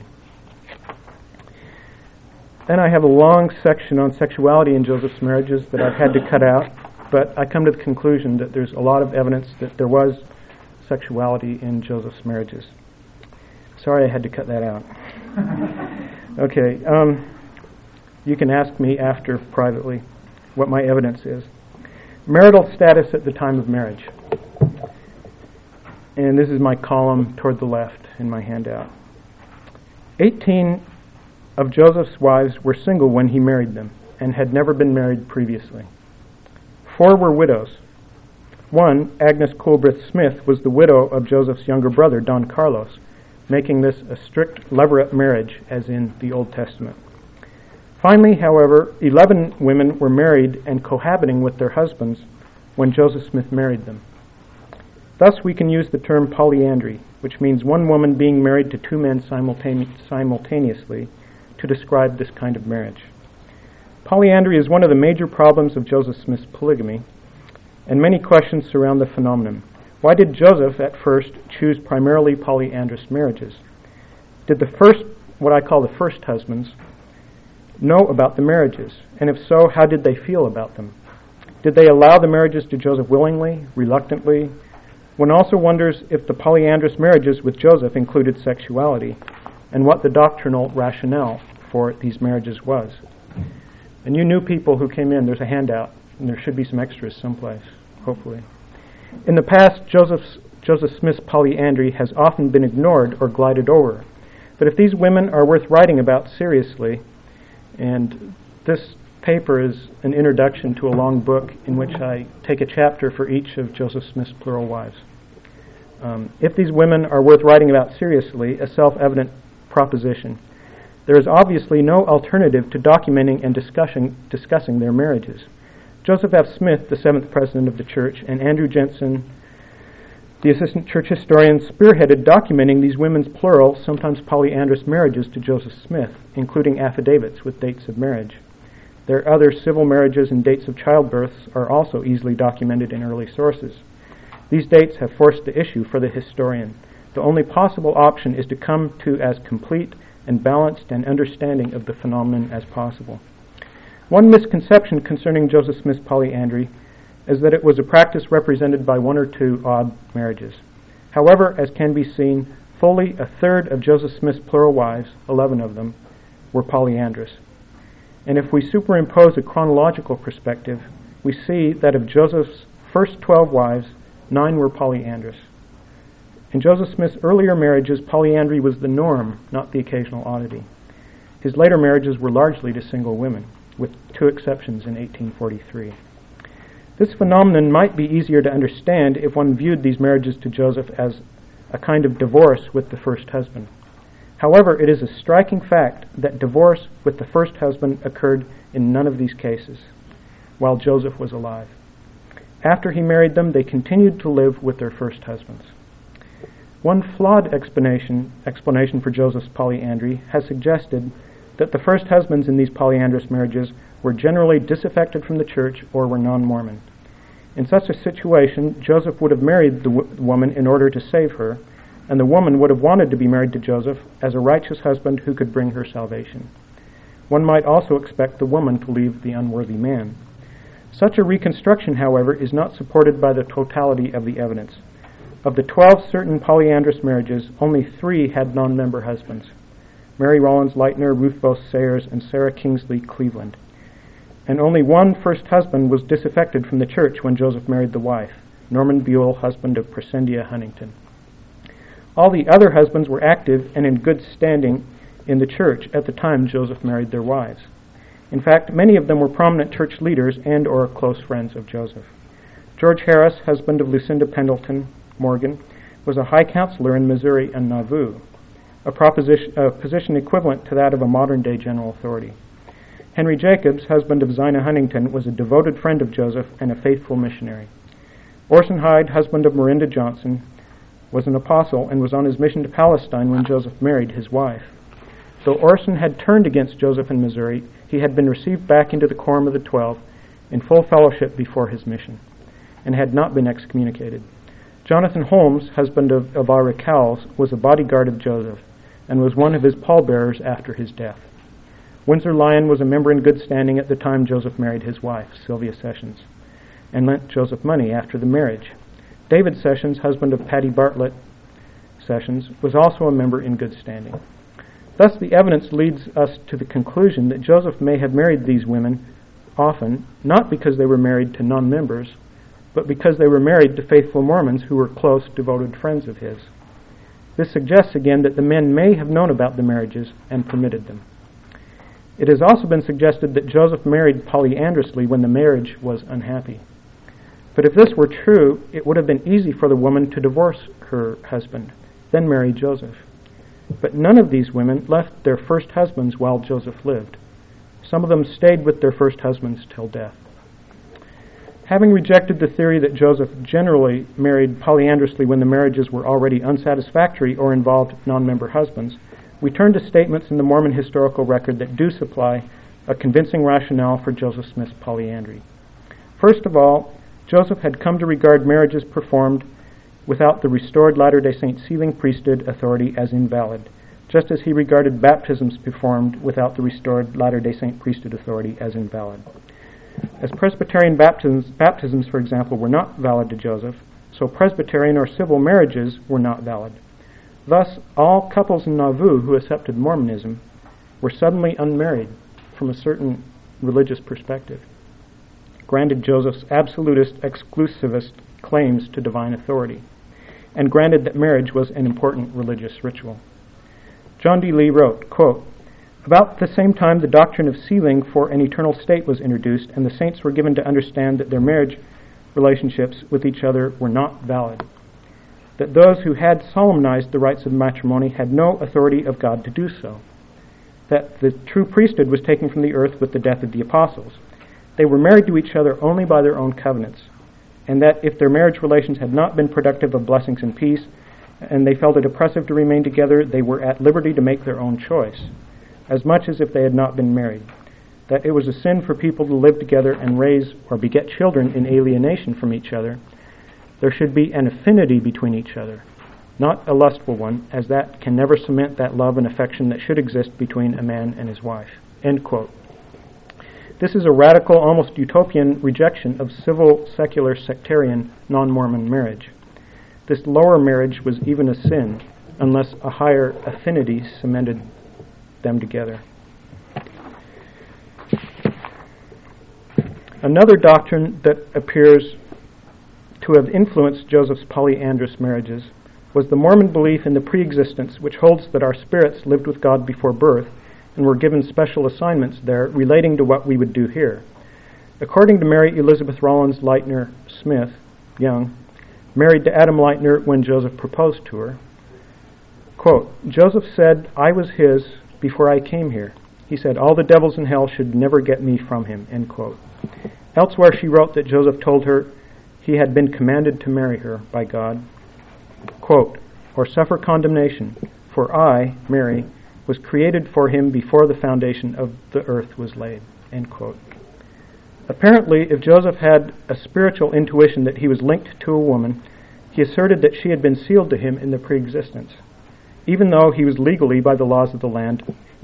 Then I have a long section on sexuality in Joseph's marriages that I've had to cut out, but I come to the conclusion that there's a lot of evidence that there was sexuality in Joseph's marriages. Sorry I had to cut that out. Okay, you can ask me after privately what my evidence is. Marital status at the time of marriage. And this is my column toward the left in my handout. 18 of Joseph's wives were single when he married them and had never been married previously. 4 were widows. 1, Agnes Coolbrith Smith, was the widow of Joseph's younger brother, Don Carlos, making this a strict levirate marriage as in the Old Testament. Finally, however, 11 women were married and cohabiting with their husbands when Joseph Smith married them. Thus, we can use the term polyandry, which means one woman being married to 2 men simultaneously, to describe this kind of marriage. Polyandry is one of the major problems of Joseph Smith's polygamy, and many questions surround the phenomenon. Why did Joseph at first choose primarily polyandrous marriages? Did what I call the first husbands, know about the marriages? And if so, how did they feel about them? Did they allow the marriages to Joseph willingly, reluctantly? One also wonders if the polyandrous marriages with Joseph included sexuality, and what the doctrinal rationale for these marriages was. And you new people who came in, there's a handout, and there should be some extras someplace, hopefully. In the past, Joseph Smith's polyandry has often been ignored or glided over. But if these women are worth writing about seriously, and this paper is an introduction to a long book in which I take a chapter for each of Joseph Smith's plural wives. If these women are worth writing about seriously, a self-evident proposition, there is obviously no alternative to documenting and discussing their marriages. Joseph F. Smith, the 7th president of the church, and Andrew Jensen, the assistant church historian, spearheaded documenting these women's plural, sometimes polyandrous marriages to Joseph Smith, including affidavits with dates of marriage. Their other civil marriages and dates of childbirths are also easily documented in early sources. These dates have forced the issue for the historian. The only possible option is to come to as complete and balanced an understanding of the phenomenon as possible. One misconception concerning Joseph Smith's polyandry is that it was a practice represented by 1 or 2 odd marriages. However, as can be seen, fully a third of Joseph Smith's plural wives, 11 of them, were polyandrous. And if we superimpose a chronological perspective, we see that of Joseph's first 12 wives, 9 were polyandrous. In Joseph Smith's earlier marriages, polyandry was the norm, not the occasional oddity. His later marriages were largely to single women, with 2 exceptions in 1843. This phenomenon might be easier to understand if one viewed these marriages to Joseph as a kind of divorce with the first husband. However, it is a striking fact that divorce with the first husband occurred in none of these cases, while Joseph was alive. After he married them, they continued to live with their first husbands. One flawed explanation for Joseph's polyandry has suggested that the first husbands in these polyandrous marriages were generally disaffected from the church or were non-Mormon. In such a situation, Joseph would have married the woman in order to save her, and the woman would have wanted to be married to Joseph as a righteous husband who could bring her salvation. One might also expect the woman to leave the unworthy man. Such a reconstruction, however, is not supported by the totality of the evidence. Of the 12 certain polyandrous marriages, only 3 had non-member husbands: Mary Rollins Lightner, Ruth Bose Sayers, and Sarah Kingsley Cleveland. And only 1 first husband was disaffected from the church when Joseph married the wife, Norman Buell, husband of Presendia Huntington. All the other husbands were active and in good standing in the church at the time Joseph married their wives. In fact, many of them were prominent church leaders and or close friends of Joseph. George Harris, husband of Lucinda Pendleton Morgan, was a high counselor in Missouri and Nauvoo, a position equivalent to that of a modern-day general authority. Henry Jacobs, husband of Zina Huntington, was a devoted friend of Joseph and a faithful missionary. Orson Hyde, husband of Mirinda Johnson, was an apostle and was on his mission to Palestine when Joseph married his wife. Though Orson had turned against Joseph in Missouri, he had been received back into the quorum of the 12, in full fellowship before his mission, and had not been excommunicated. Jonathan Holmes, husband of Elvira Cowles, was a bodyguard of Joseph, and was one of his pallbearers after his death. Windsor Lyon was a member in good standing at the time Joseph married his wife, Sylvia Sessions, and lent Joseph money after the marriage. David Sessions, husband of Patty Bartlett Sessions, was also a member in good standing. Thus, the evidence leads us to the conclusion that Joseph may have married these women often, not because they were married to non-members, but because they were married to faithful Mormons who were close, devoted friends of his. This suggests again that the men may have known about the marriages and permitted them. It has also been suggested that Joseph married polyandrously when the marriage was unhappy. But if this were true, it would have been easy for the woman to divorce her husband, then marry Joseph. But none of these women left their first husbands while Joseph lived. Some of them stayed with their first husbands till death. Having rejected the theory that Joseph generally married polyandrously when the marriages were already unsatisfactory or involved non-member husbands, we turn to statements in the Mormon historical record that do supply a convincing rationale for Joseph Smith's polyandry. First of all, Joseph had come to regard marriages performed without the restored Latter-day Saint sealing priesthood authority as invalid, just as he regarded baptisms performed without the restored Latter-day Saint priesthood authority as invalid. As Presbyterian baptisms, for example, were not valid to Joseph, so Presbyterian or civil marriages were not valid. Thus, all couples in Nauvoo who accepted Mormonism were suddenly unmarried from a certain religious perspective, granted Joseph's absolutist, exclusivist claims to divine authority, and granted that marriage was an important religious ritual. John D. Lee wrote, quote, "About the same time the doctrine of sealing for an eternal state was introduced, and the saints were given to understand that their marriage relationships with each other were not valid, that those who had solemnized the rites of matrimony had no authority of God to do so, that the true priesthood was taken from the earth with the death of the apostles. They were married to each other only by their own covenants, and that if their marriage relations had not been productive of blessings and peace, and they felt it oppressive to remain together, they were at liberty to make their own choice, as much as if they had not been married, that it was a sin for people to live together and raise or beget children in alienation from each other. There should be an affinity between each other, not a lustful one, as that can never cement that love and affection that should exist between a man and his wife." End quote. This is a radical, almost utopian rejection of civil, secular, sectarian, non-Mormon marriage. This lower marriage was even a sin unless a higher affinity cemented them together. Another doctrine that appears to have influenced Joseph's polyandrous marriages was the Mormon belief in the pre-existence, which holds that our spirits lived with God before birth and were given special assignments there relating to what we would do here. According to Mary Elizabeth Rollins Lightner Smith, Young, married to Adam Lightner when Joseph proposed to her, quote, "Joseph said, I was his before I came here. He said, all the devils in hell should never get me from him," end quote. Elsewhere she wrote that Joseph told her he had been commanded to marry her by God, quote, "or suffer condemnation, for I, Mary, was created for him before the foundation of the earth was laid," end quote. Apparently, if Joseph had a spiritual intuition that he was linked to a woman, he asserted that she had been sealed to him in the pre-existence, even though she was legally by the laws of the land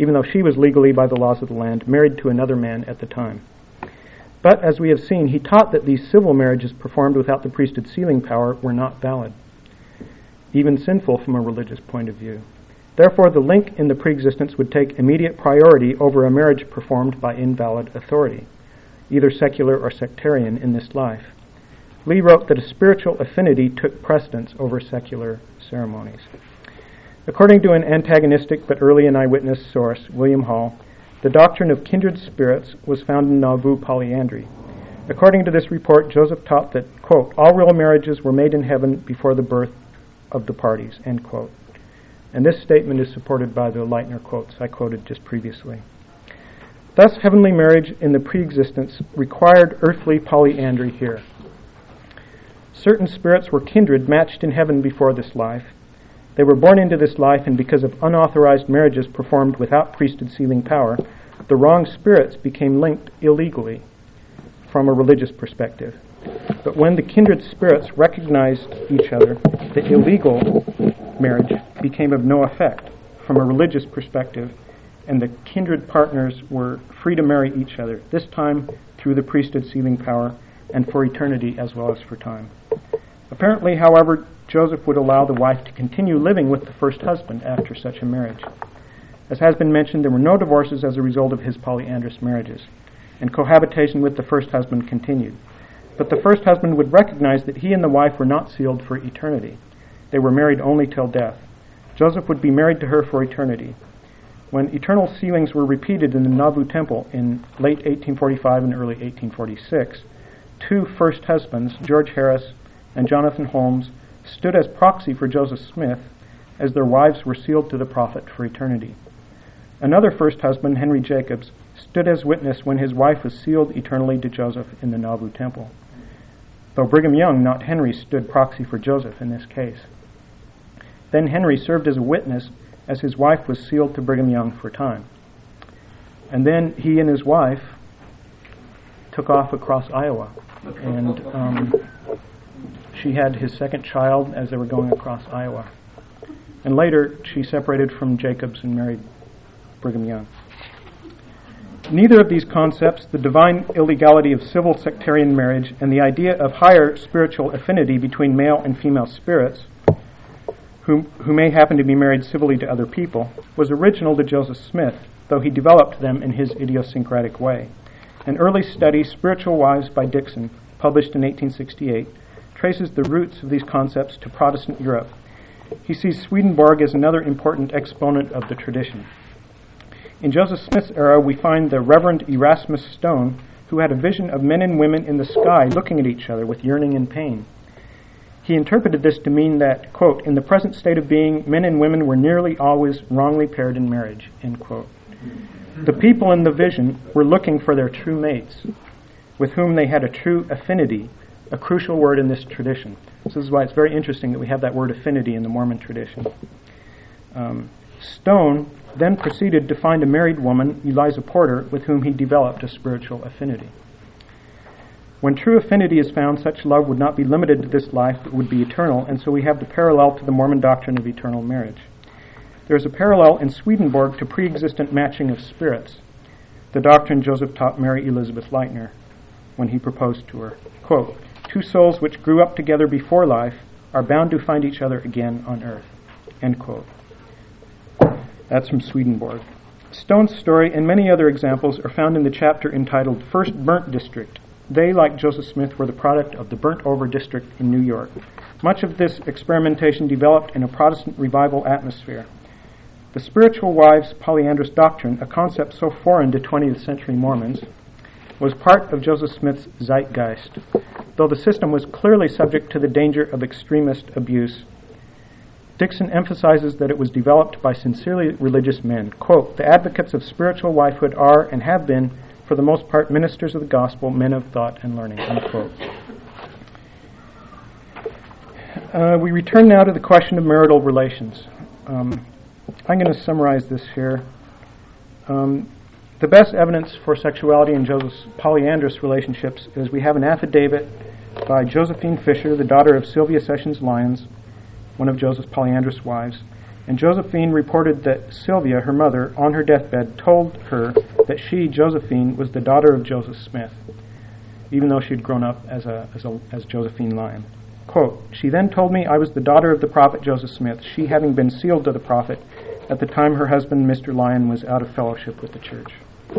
married to another man at the time. But, as we have seen, he taught that these civil marriages performed without the priesthood sealing power were not valid, even sinful from a religious point of view. Therefore, the link in the pre-existence would take immediate priority over a marriage performed by invalid authority, either secular or sectarian in this life. Lee wrote that a spiritual affinity took precedence over secular ceremonies. According to an antagonistic but early and eyewitness source, William Hall, the doctrine of kindred spirits was found in Nauvoo polyandry. According to this report, Joseph taught that, quote, "all real marriages were made in heaven before the birth of the parties," end quote. And this statement is supported by the Lightner quotes I quoted just previously. Thus, heavenly marriage in the pre-existence required earthly polyandry here. Certain spirits were kindred matched in heaven before this life. They were born into this life, and because of unauthorized marriages performed without priesthood sealing power, the wrong spirits became linked illegally. from a religious perspective. But when the kindred spirits recognized each other, the illegal marriage became of no effect from a religious perspective, and the kindred partners were free to marry each other, this time through the priesthood sealing power and for eternity as well as for time. Apparently, however, Joseph would allow the wife to continue living with the first husband after such a marriage. As has been mentioned, there were no divorces as a result of his polyandrous marriages, and cohabitation with the first husband continued. But the first husband would recognize that he and the wife were not sealed for eternity. They were married only till death. Joseph would be married to her for eternity. When eternal sealings were repeated in the Nauvoo Temple in late 1845 and early 1846, two first husbands, George Harris and Jonathan Holmes, stood as proxy for Joseph Smith as their wives were sealed to the prophet for eternity. Another first husband, Henry Jacobs, stood as witness when his wife was sealed eternally to Joseph in the Nauvoo Temple, though Brigham Young, not Henry, stood proxy for Joseph in this case. Then Henry served as a witness as his wife was sealed to Brigham Young for time. And then he and his wife took off across Iowa, and she had his second child as they were going across Iowa. And later she separated from Jacobs and married Brigham Young. Neither of these concepts, the divine illegality of civil sectarian marriage and the idea of higher spiritual affinity between male and female spirits, who may happen to be married civilly to other people, was original to Joseph Smith, though he developed them in his idiosyncratic way. An early study, Spiritual Wives by Dixon, published in 1868, traces the roots of these concepts to Protestant Europe. He sees Swedenborg as another important exponent of the tradition. In Joseph Smith's era, we find the Reverend Erasmus Stone, who had a vision of men and women in the sky looking at each other with yearning and pain. He interpreted this to mean that, quote, in the present state of being, men and women were nearly always wrongly paired in marriage, end quote. The people in the vision were looking for their true mates, with whom they had a true affinity, a crucial word in this tradition. This is why it's very interesting that we have that word affinity in the Mormon tradition. Stone then proceeded to find a married woman, Eliza Porter, with whom he developed a spiritual affinity. When true affinity is found, such love would not be limited to this life, but would be eternal, and so we have the parallel to the Mormon doctrine of eternal marriage. There is a parallel in Swedenborg to pre-existent matching of spirits, the doctrine Joseph taught Mary Elizabeth Leitner when he proposed to her. Quote, two souls which grew up together before life are bound to find each other again on earth, end quote. That's from Swedenborg. Stone's story and many other examples are found in the chapter entitled First Burnt District. They, like Joseph Smith, were the product of the burnt-over district in New York. Much of this experimentation developed in a Protestant revival atmosphere. The spiritual wives polyandrous doctrine, a concept so foreign to 20th century Mormons, was part of Joseph Smith's zeitgeist, though the system was clearly subject to the danger of extremist abuse. Dixon emphasizes that it was developed by sincerely religious men. Quote, the advocates of spiritual wifehood are and have been, for the most part, ministers of the gospel, men of thought and learning, unquote. We return now to the question of marital relations. I'm going to summarize this here. The best evidence for sexuality in Joseph's polyandrous relationships is we have an affidavit by Josephine Fisher, the daughter of Sylvia Sessions Lyons, one of Joseph's polyandrous wives. And Josephine reported that Sylvia, her mother, on her deathbed, told her that she, Josephine, was the daughter of Joseph Smith, even though she had grown up as Josephine Lyon. Quote, she then told me I was the daughter of the prophet Joseph Smith, she having been sealed to the prophet at the time her husband, Mr. Lyon, was out of fellowship with the church.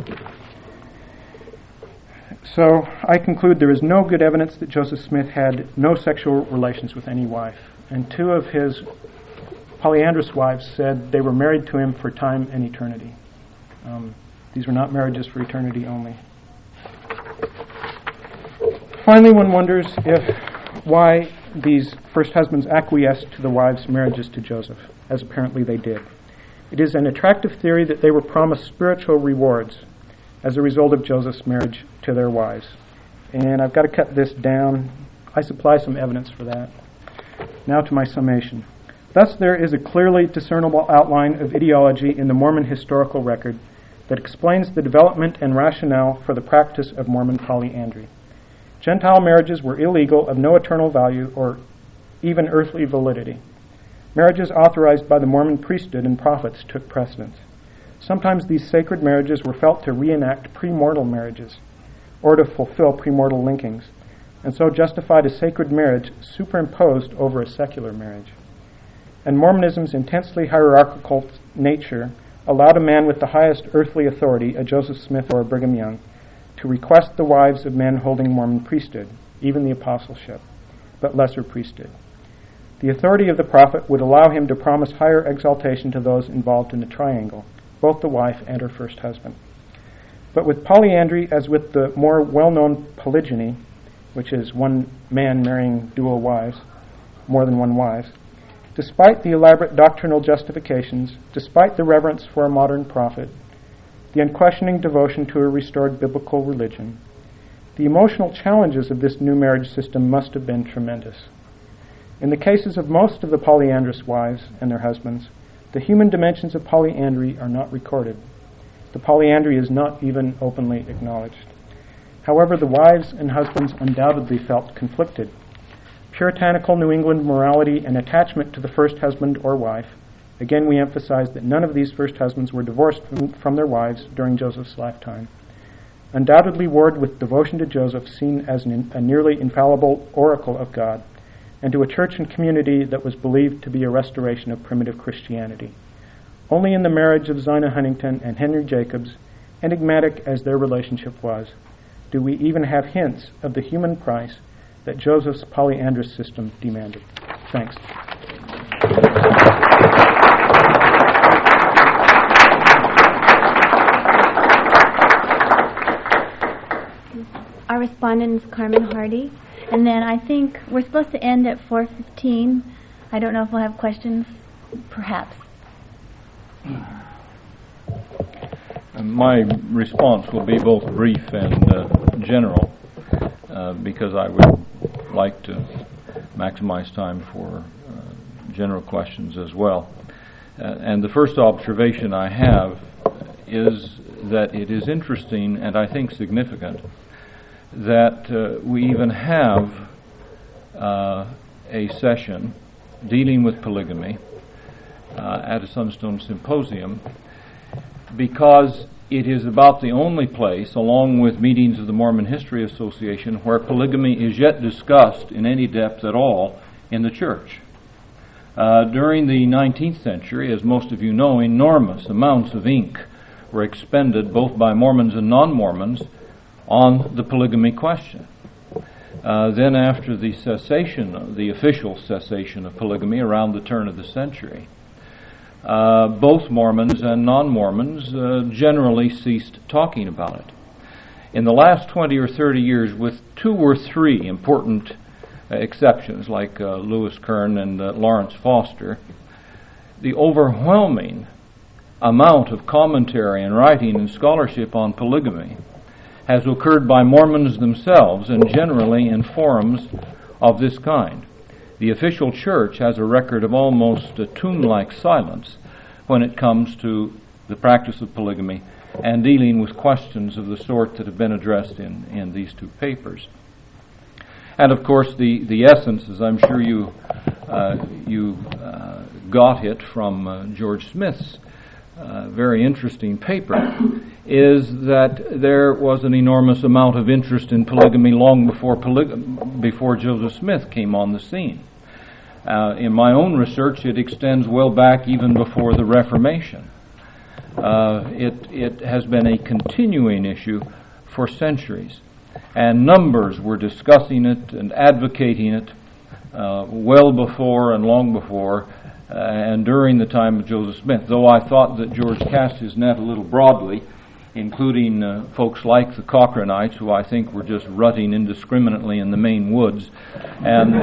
So I conclude there is no good evidence that Joseph Smith had no sexual relations with any wife. And two of his polyandrous wives said they were married to him for time and eternity. These were not marriages for eternity only. Finally, one wonders why these first husbands acquiesced to the wives' marriages to Joseph, as apparently they did. It is an attractive theory that they were promised spiritual rewards as a result of Joseph's marriage to their wives. And I've got to cut this down. I supply some evidence for that. Now to my summation. Thus, there is a clearly discernible outline of ideology in the Mormon historical record that explains the development and rationale for the practice of Mormon polyandry. Gentile marriages were illegal, of no eternal value or even earthly validity. Marriages authorized by the Mormon priesthood and prophets took precedence. Sometimes these sacred marriages were felt to reenact premortal marriages or to fulfill premortal linkings, and so justified a sacred marriage superimposed over a secular marriage. And Mormonism's intensely hierarchical nature allowed a man with the highest earthly authority, a Joseph Smith or a Brigham Young, to request the wives of men holding Mormon priesthood, even the apostleship, but lesser priesthood. The authority of the prophet would allow him to promise higher exaltation to those involved in the triangle, both the wife and her first husband. But with polyandry, as with the more well-known polygyny, which is one man marrying dual wives, more than one wife, despite the elaborate doctrinal justifications, despite the reverence for a modern prophet, the unquestioning devotion to a restored biblical religion, the emotional challenges of this new marriage system must have been tremendous. In the cases of most of the polyandrous wives and their husbands, the human dimensions of polyandry are not recorded. The polyandry is not even openly acknowledged. However, the wives and husbands undoubtedly felt conflicted. Puritanical New England morality and attachment to the first husband or wife. Again, we emphasize that none of these first husbands were divorced from their wives during Joseph's lifetime. Undoubtedly warred with devotion to Joseph, seen as a nearly infallible oracle of God, and to a church and community that was believed to be a restoration of primitive Christianity. Only in the marriage of Zina Huntington and Henry Jacobs, enigmatic as their relationship was, do we even have hints of the human price that Joseph's polyandrous system demanded. Thanks. Our respondent is Carmen Hardy. And then I think we're supposed to end at 4:15. I don't know if we'll have questions. Perhaps. My response will be both brief and general, because I would like to maximize time for general questions as well. And the first observation I have is that it is interesting and I think significant that we even have a session dealing with polygamy at a Sunstone Symposium, because it is about the only place, along with meetings of the Mormon History Association, where polygamy is yet discussed in any depth at all in the church. During the 19th century, as most of you know, enormous amounts of ink were expended both by Mormons and non-Mormons on the polygamy question. Then after the cessation, the official cessation of polygamy around the turn of the century, both Mormons and non-Mormons generally ceased talking about it. In the last 20 or 30 years, with 2 or 3 important exceptions like Lewis Kern and Lawrence Foster, the overwhelming amount of commentary and writing and scholarship on polygamy has occurred by Mormons themselves and generally in forums of this kind. The official church has a record of almost a tomb-like silence when it comes to the practice of polygamy and dealing with questions of the sort that have been addressed in these 2 papers. And of course, the essence, as I'm sure you got it from George Smith's very interesting paper, is that there was an enormous amount of interest in polygamy long before Joseph Smith came on the scene. In my own research, it extends well back even before the Reformation. It has been a continuing issue for centuries, and numbers were discussing it and advocating it well before and long before and during the time of Joseph Smith, though I thought that George cast his net a little broadly, including folks like the Cochranites, who I think were just rutting indiscriminately in the Maine woods, and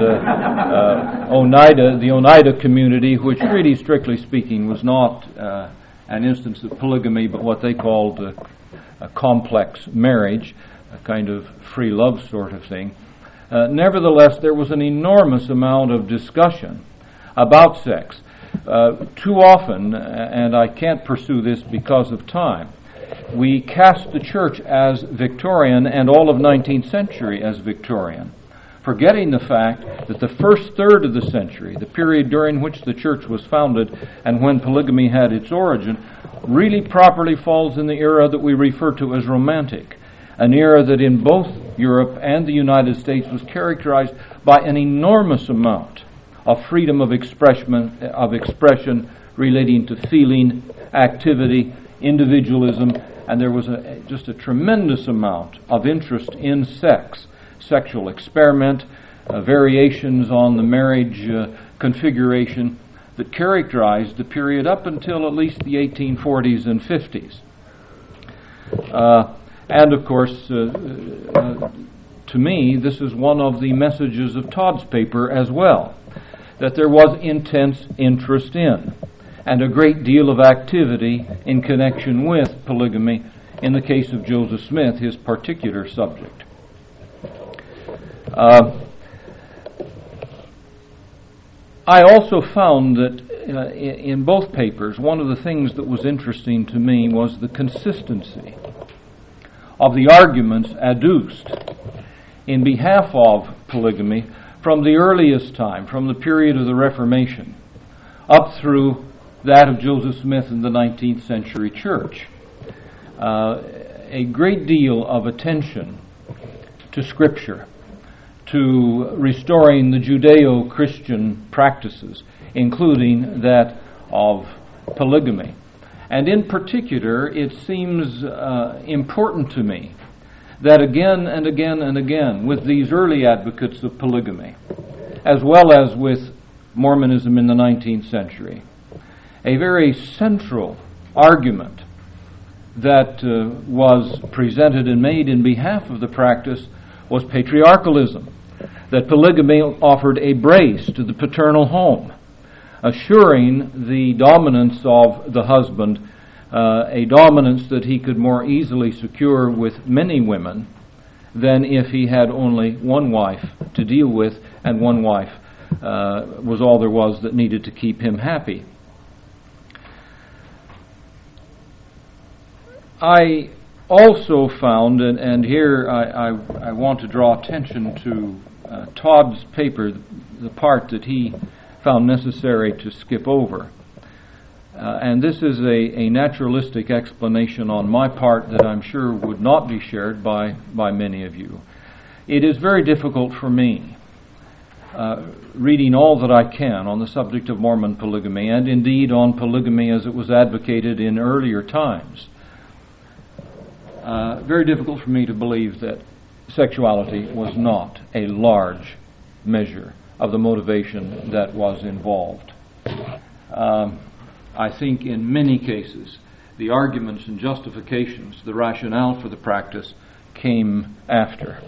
the Oneida community, which really, strictly speaking, was not an instance of polygamy, but what they called a complex marriage, a kind of free love sort of thing. Nevertheless, there was an enormous amount of discussion about sex. Too often, and I can't pursue this because of time, we cast the church as Victorian and all of 19th century as Victorian, forgetting the fact that the first third of the century, the period during which the church was founded and when polygamy had its origin, really properly falls in the era that we refer to as Romantic, an era that in both Europe and the United States was characterized by an enormous amount of freedom of expression relating to feeling, activity, individualism, and there was just a tremendous amount of interest in sex, sexual experiment, variations on the marriage configuration that characterized the period up until at least the 1840s and 50s. And of course, to me, this is one of the messages of Todd's paper as well, that there was intense interest in and a great deal of activity in connection with polygamy in the case of Joseph Smith, his particular subject. I also found that in both papers, one of the things that was interesting to me was the consistency of the arguments adduced in behalf of polygamy from the earliest time, from the period of the Reformation, up through that of Joseph Smith in the 19th century church. A great deal of attention to Scripture, to restoring the Judeo-Christian practices, including that of polygamy. And in particular, it seems important to me that again and again and again, with these early advocates of polygamy, as well as with Mormonism in the 19th century, a very central argument that was presented and made in behalf of the practice was patriarchalism, that polygamy offered a brace to the paternal home, assuring the dominance of the husband, a dominance that he could more easily secure with many women than if he had only one wife to deal with, and one wife was all there was that needed to keep him happy. I also found, and here I want to draw attention to Todd's paper, the part that he found necessary to skip over. And this is a naturalistic explanation on my part that I'm sure would not be shared by many of you. It is very difficult for me, reading all that I can on the subject of Mormon polygamy, and indeed on polygamy as it was advocated in earlier times, very difficult for me to believe that sexuality was not a large measure of the motivation that was involved. I think in many cases the arguments and justifications, the rationale for the practice came after.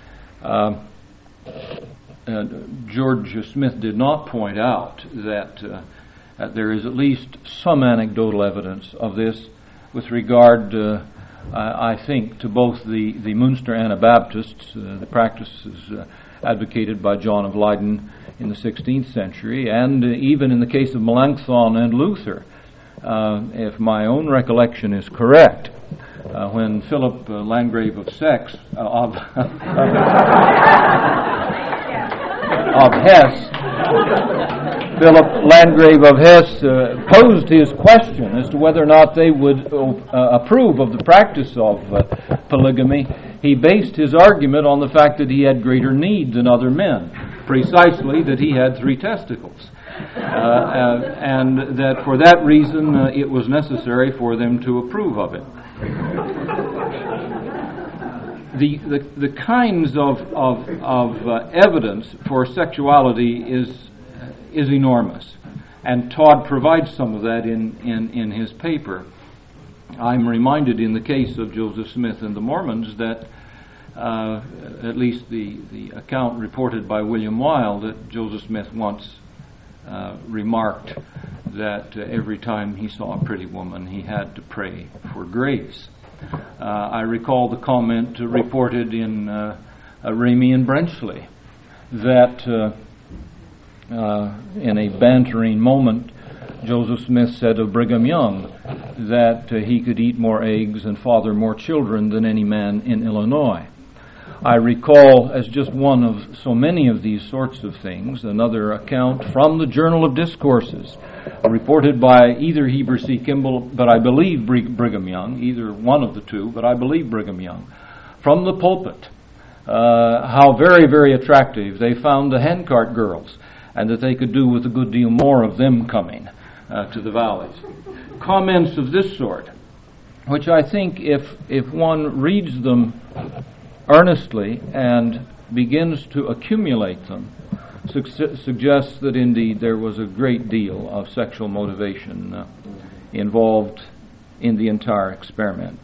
George Smith did not point out that there is at least some anecdotal evidence of this with regard, I think, to both the Munster Anabaptists, the practices advocated by John of Leyden in the 16th century, and even in the case of Melanchthon and Luther, if my own recollection is correct, when Philip Landgrave of Hesse Philip Landgrave of Hesse posed his question as to whether or not they would approve of the practice of polygamy. He based his argument on the fact that he had greater need than other men, precisely that he had 3 testicles, and that for that reason it was necessary for them to approve of it. The kinds of evidence for sexuality is enormous, and Todd provides some of that in his paper. I'm reminded in the case of Joseph Smith and the Mormons that at least the account reported by William Weil, that Joseph Smith once remarked that every time he saw a pretty woman he had to pray for grace. I recall the comment reported in Ramey and Brenchley that in a bantering moment Joseph Smith said of Brigham Young that he could eat more eggs and father more children than any man in Illinois. I recall, as just one of so many of these sorts of things, another account from the Journal of Discourses, reported by either Heber C. Kimball, but I believe Brigham Young, either one of the two, but I believe Brigham Young, from the pulpit, how very, very attractive they found the handcart girls, and that they could do with a good deal more of them coming to the valleys. Comments of this sort, which I think if one reads them earnestly and begins to accumulate them, suggests that indeed there was a great deal of sexual motivation involved in the entire experiment.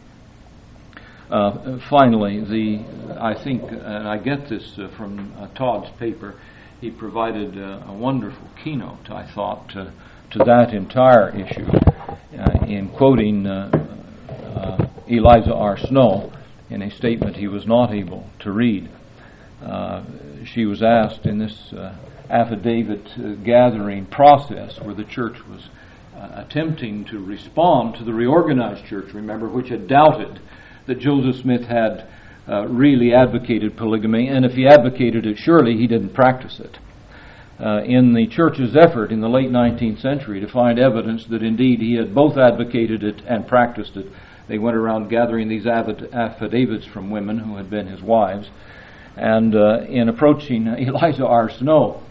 Finally, I think, and I get this from Todd's paper, he provided a wonderful keynote, I thought, to that entire issue in quoting Eliza R. Snow in a statement he was not able to read. She was asked in this affidavit gathering process where the church was attempting to respond to the reorganized church, remember, which had doubted that Joseph Smith had really advocated polygamy, and if he advocated it, surely he didn't practice it. In the church's effort in the late 19th century to find evidence that indeed he had both advocated it and practiced it, they went around gathering these affidavits from women who had been his wives. And in approaching Eliza R. Snow,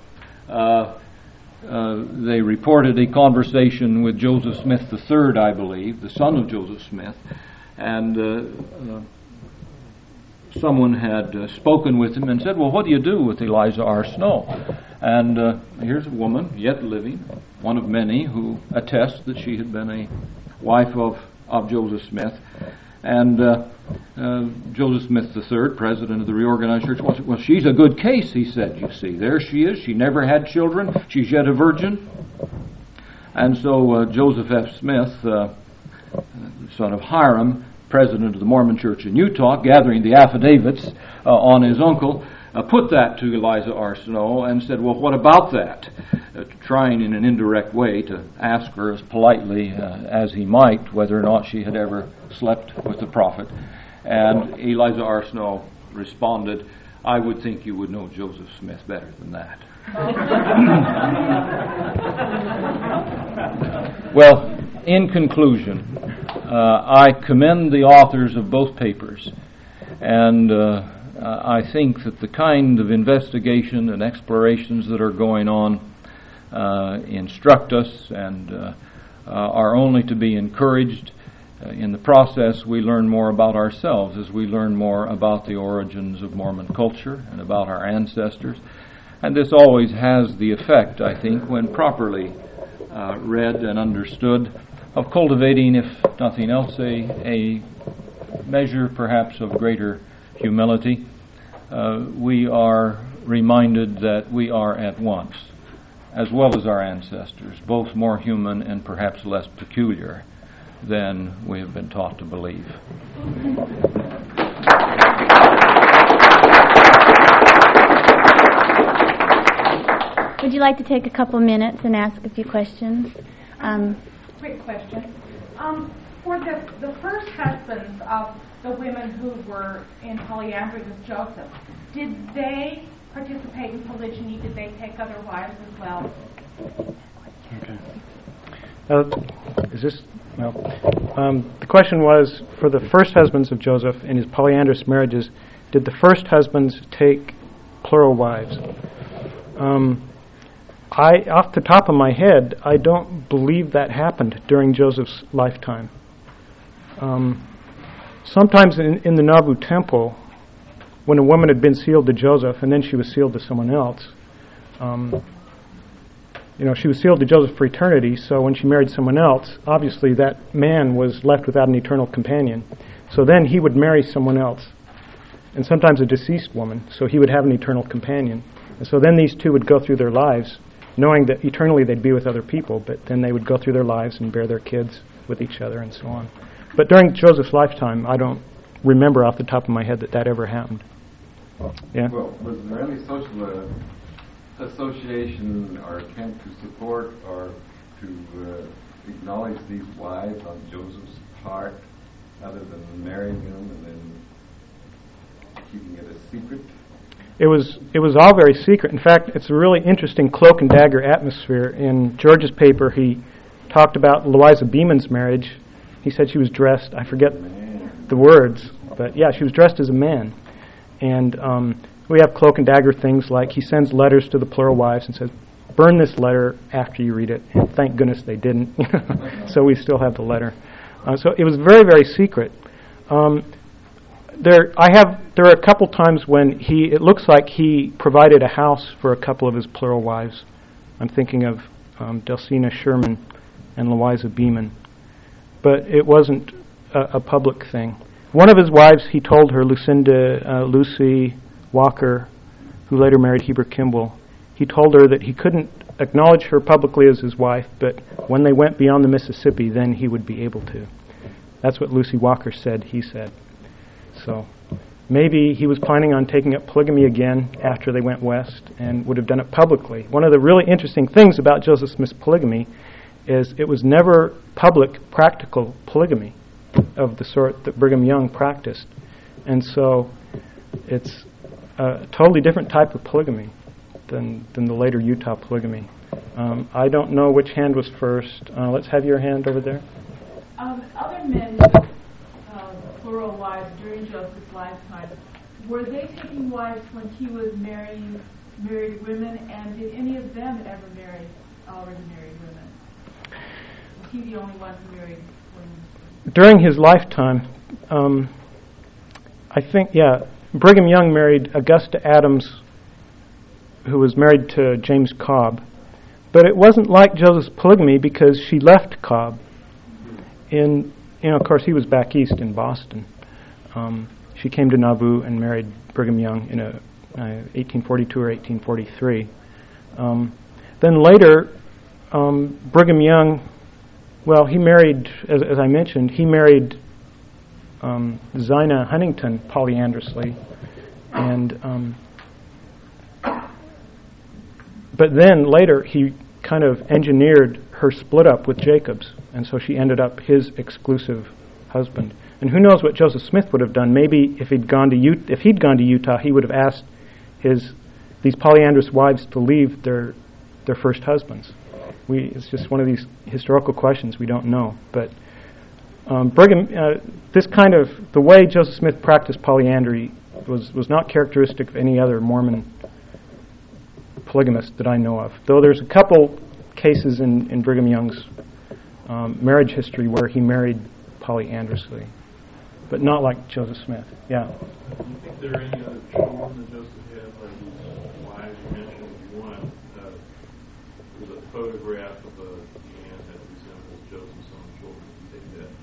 they reported a conversation with Joseph Smith III, I believe, the son of Joseph Smith, and someone had spoken with him and said, well, what do you do with Eliza R. Snow? And here's a woman, yet living, one of many, who attests that she had been a wife of Joseph Smith. And Joseph Smith III, president of the reorganized church, well, she's a good case, he said, you see. There she is. She never had children. She's yet a virgin. And so Joseph F. Smith, son of Hiram, president of the Mormon Church in Utah, gathering the affidavits on his uncle, put that to Eliza R. Snow and said, well, what about that? Trying in an indirect way to ask her as politely as he might whether or not she had ever slept with the prophet. And Eliza R. Snow responded, I would think you would know Joseph Smith better than that. Well, in conclusion, I commend the authors of both papers, and I think that the kind of investigation and explorations that are going on instruct us and are only to be encouraged. In the process, we learn more about ourselves as we learn more about the origins of Mormon culture and about our ancestors. And this always has the effect, I think, when properly read and understood, of cultivating, if nothing else, a measure perhaps of greater humility. We are reminded that we are at once, as well as our ancestors, both more human and perhaps less peculiar than we have been taught to believe. Would you like to take a couple minutes and ask a few questions? Quick question. For the first husbands of the women who were in polyamory with Joseph, did they participate in polygyny? Did they take other wives as well? Okay. Is this? No. The question was, for the first husbands of Joseph in his polyandrous marriages, did the first husbands take plural wives? Off the top of my head, I don't believe that happened during Joseph's lifetime. Sometimes in the Nauvoo temple, when a woman had been sealed to Joseph and then she was sealed to someone else, she was sealed to Joseph for eternity, so when she married someone else, obviously that man was left without an eternal companion. So then he would marry someone else, and sometimes a deceased woman, so he would have an eternal companion. And so then these two would go through their lives, knowing that eternally they'd be with other people, but then they would go through their lives and bear their kids with each other and so on. But during Joseph's lifetime, I don't remember off the top of my head that ever happened. Yeah? Well, was there any social association or attempt to support or to acknowledge these wives on Joseph's part, other than marrying them and then keeping it a secret? It was all very secret. In fact, it's a really interesting cloak and dagger atmosphere. In George's paper, he talked about Louisa Beamon's marriage. He said she was dressed, I forget the words, but yeah, she was dressed as a man. And we have cloak and dagger things like he sends letters to the plural wives and says, burn this letter after you read it. And thank goodness they didn't. So we still have the letter. So it was very, very secret. There are a couple times when it looks like he provided a house for a couple of his plural wives. I'm thinking of Delsina Sherman and Louisa Beamon. But it wasn't a public thing. One of his wives, he told her, Lucy Walker, who later married Heber Kimball, he told her that he couldn't acknowledge her publicly as his wife, but when they went beyond the Mississippi, then he would be able to. That's what Lucy Walker said, he said. So maybe he was planning on taking up polygamy again after they went west and would have done it publicly. One of the really interesting things about Joseph Smith's polygamy is it was never public, practical polygamy of the sort that Brigham Young practiced. And so it's a totally different type of polygamy than the later Utah polygamy. I don't know which hand was first. Let's have your hand over there. Other men, plural wives during Joseph's lifetime, were they taking wives when he was married women, and did any of them ever marry already married women? Was he the only one who married women? During his lifetime, I think, Brigham Young married Augusta Adams, who was married to James Cobb. But it wasn't like Joseph's polygamy because she left Cobb. Of course, he was back east in Boston. She came to Nauvoo and married Brigham Young in 1842 or 1843. Then later, Brigham Young, he married, as I mentioned, he married Zina Huntington polyandrously, and but then later he kind of engineered her split up with Jacobs, and so she ended up his exclusive husband. And who knows what Joseph Smith would have done? Maybe if he'd gone to Utah, he would have asked these polyandrous wives to leave their first husbands. It's just one of these historical questions we don't know. But Brigham, the way Joseph Smith practiced polyandry was not characteristic of any other Mormon polygamist that I know of. Though there's a couple cases in Brigham Young's marriage history where he married polyandrously, but not like Joseph Smith. Yeah. Do you think there are any other children that Joseph had, like these wives you mentioned? One was a photograph of a man that resembles Joseph's own children. Do you take that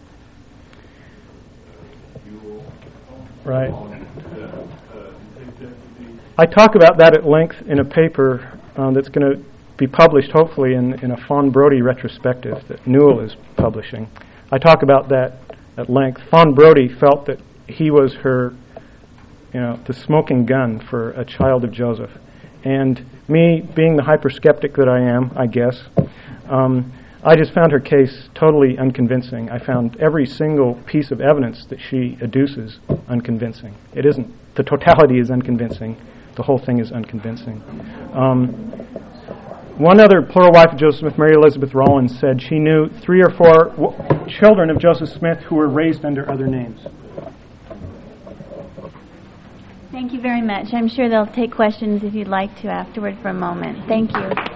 to be Buell? Right. Do you take that to be? I talk about that at length in a paper that's going to be published, hopefully, in a Fawn Brodie retrospective that Newell is publishing. I talk about that at length. Fawn Brodie felt that he was her, the smoking gun for a child of Joseph. And me, being the hyper-skeptic that I am, I guess, I just found her case totally unconvincing. I found every single piece of evidence that she adduces unconvincing. It isn't. The totality is unconvincing. The whole thing is unconvincing. One other plural wife of Joseph Smith, Mary Elizabeth Rollins, said she knew 3 or 4 children of Joseph Smith who were raised under other names. Thank you very much. I'm sure they'll take questions if you'd like to afterward for a moment. Thank you.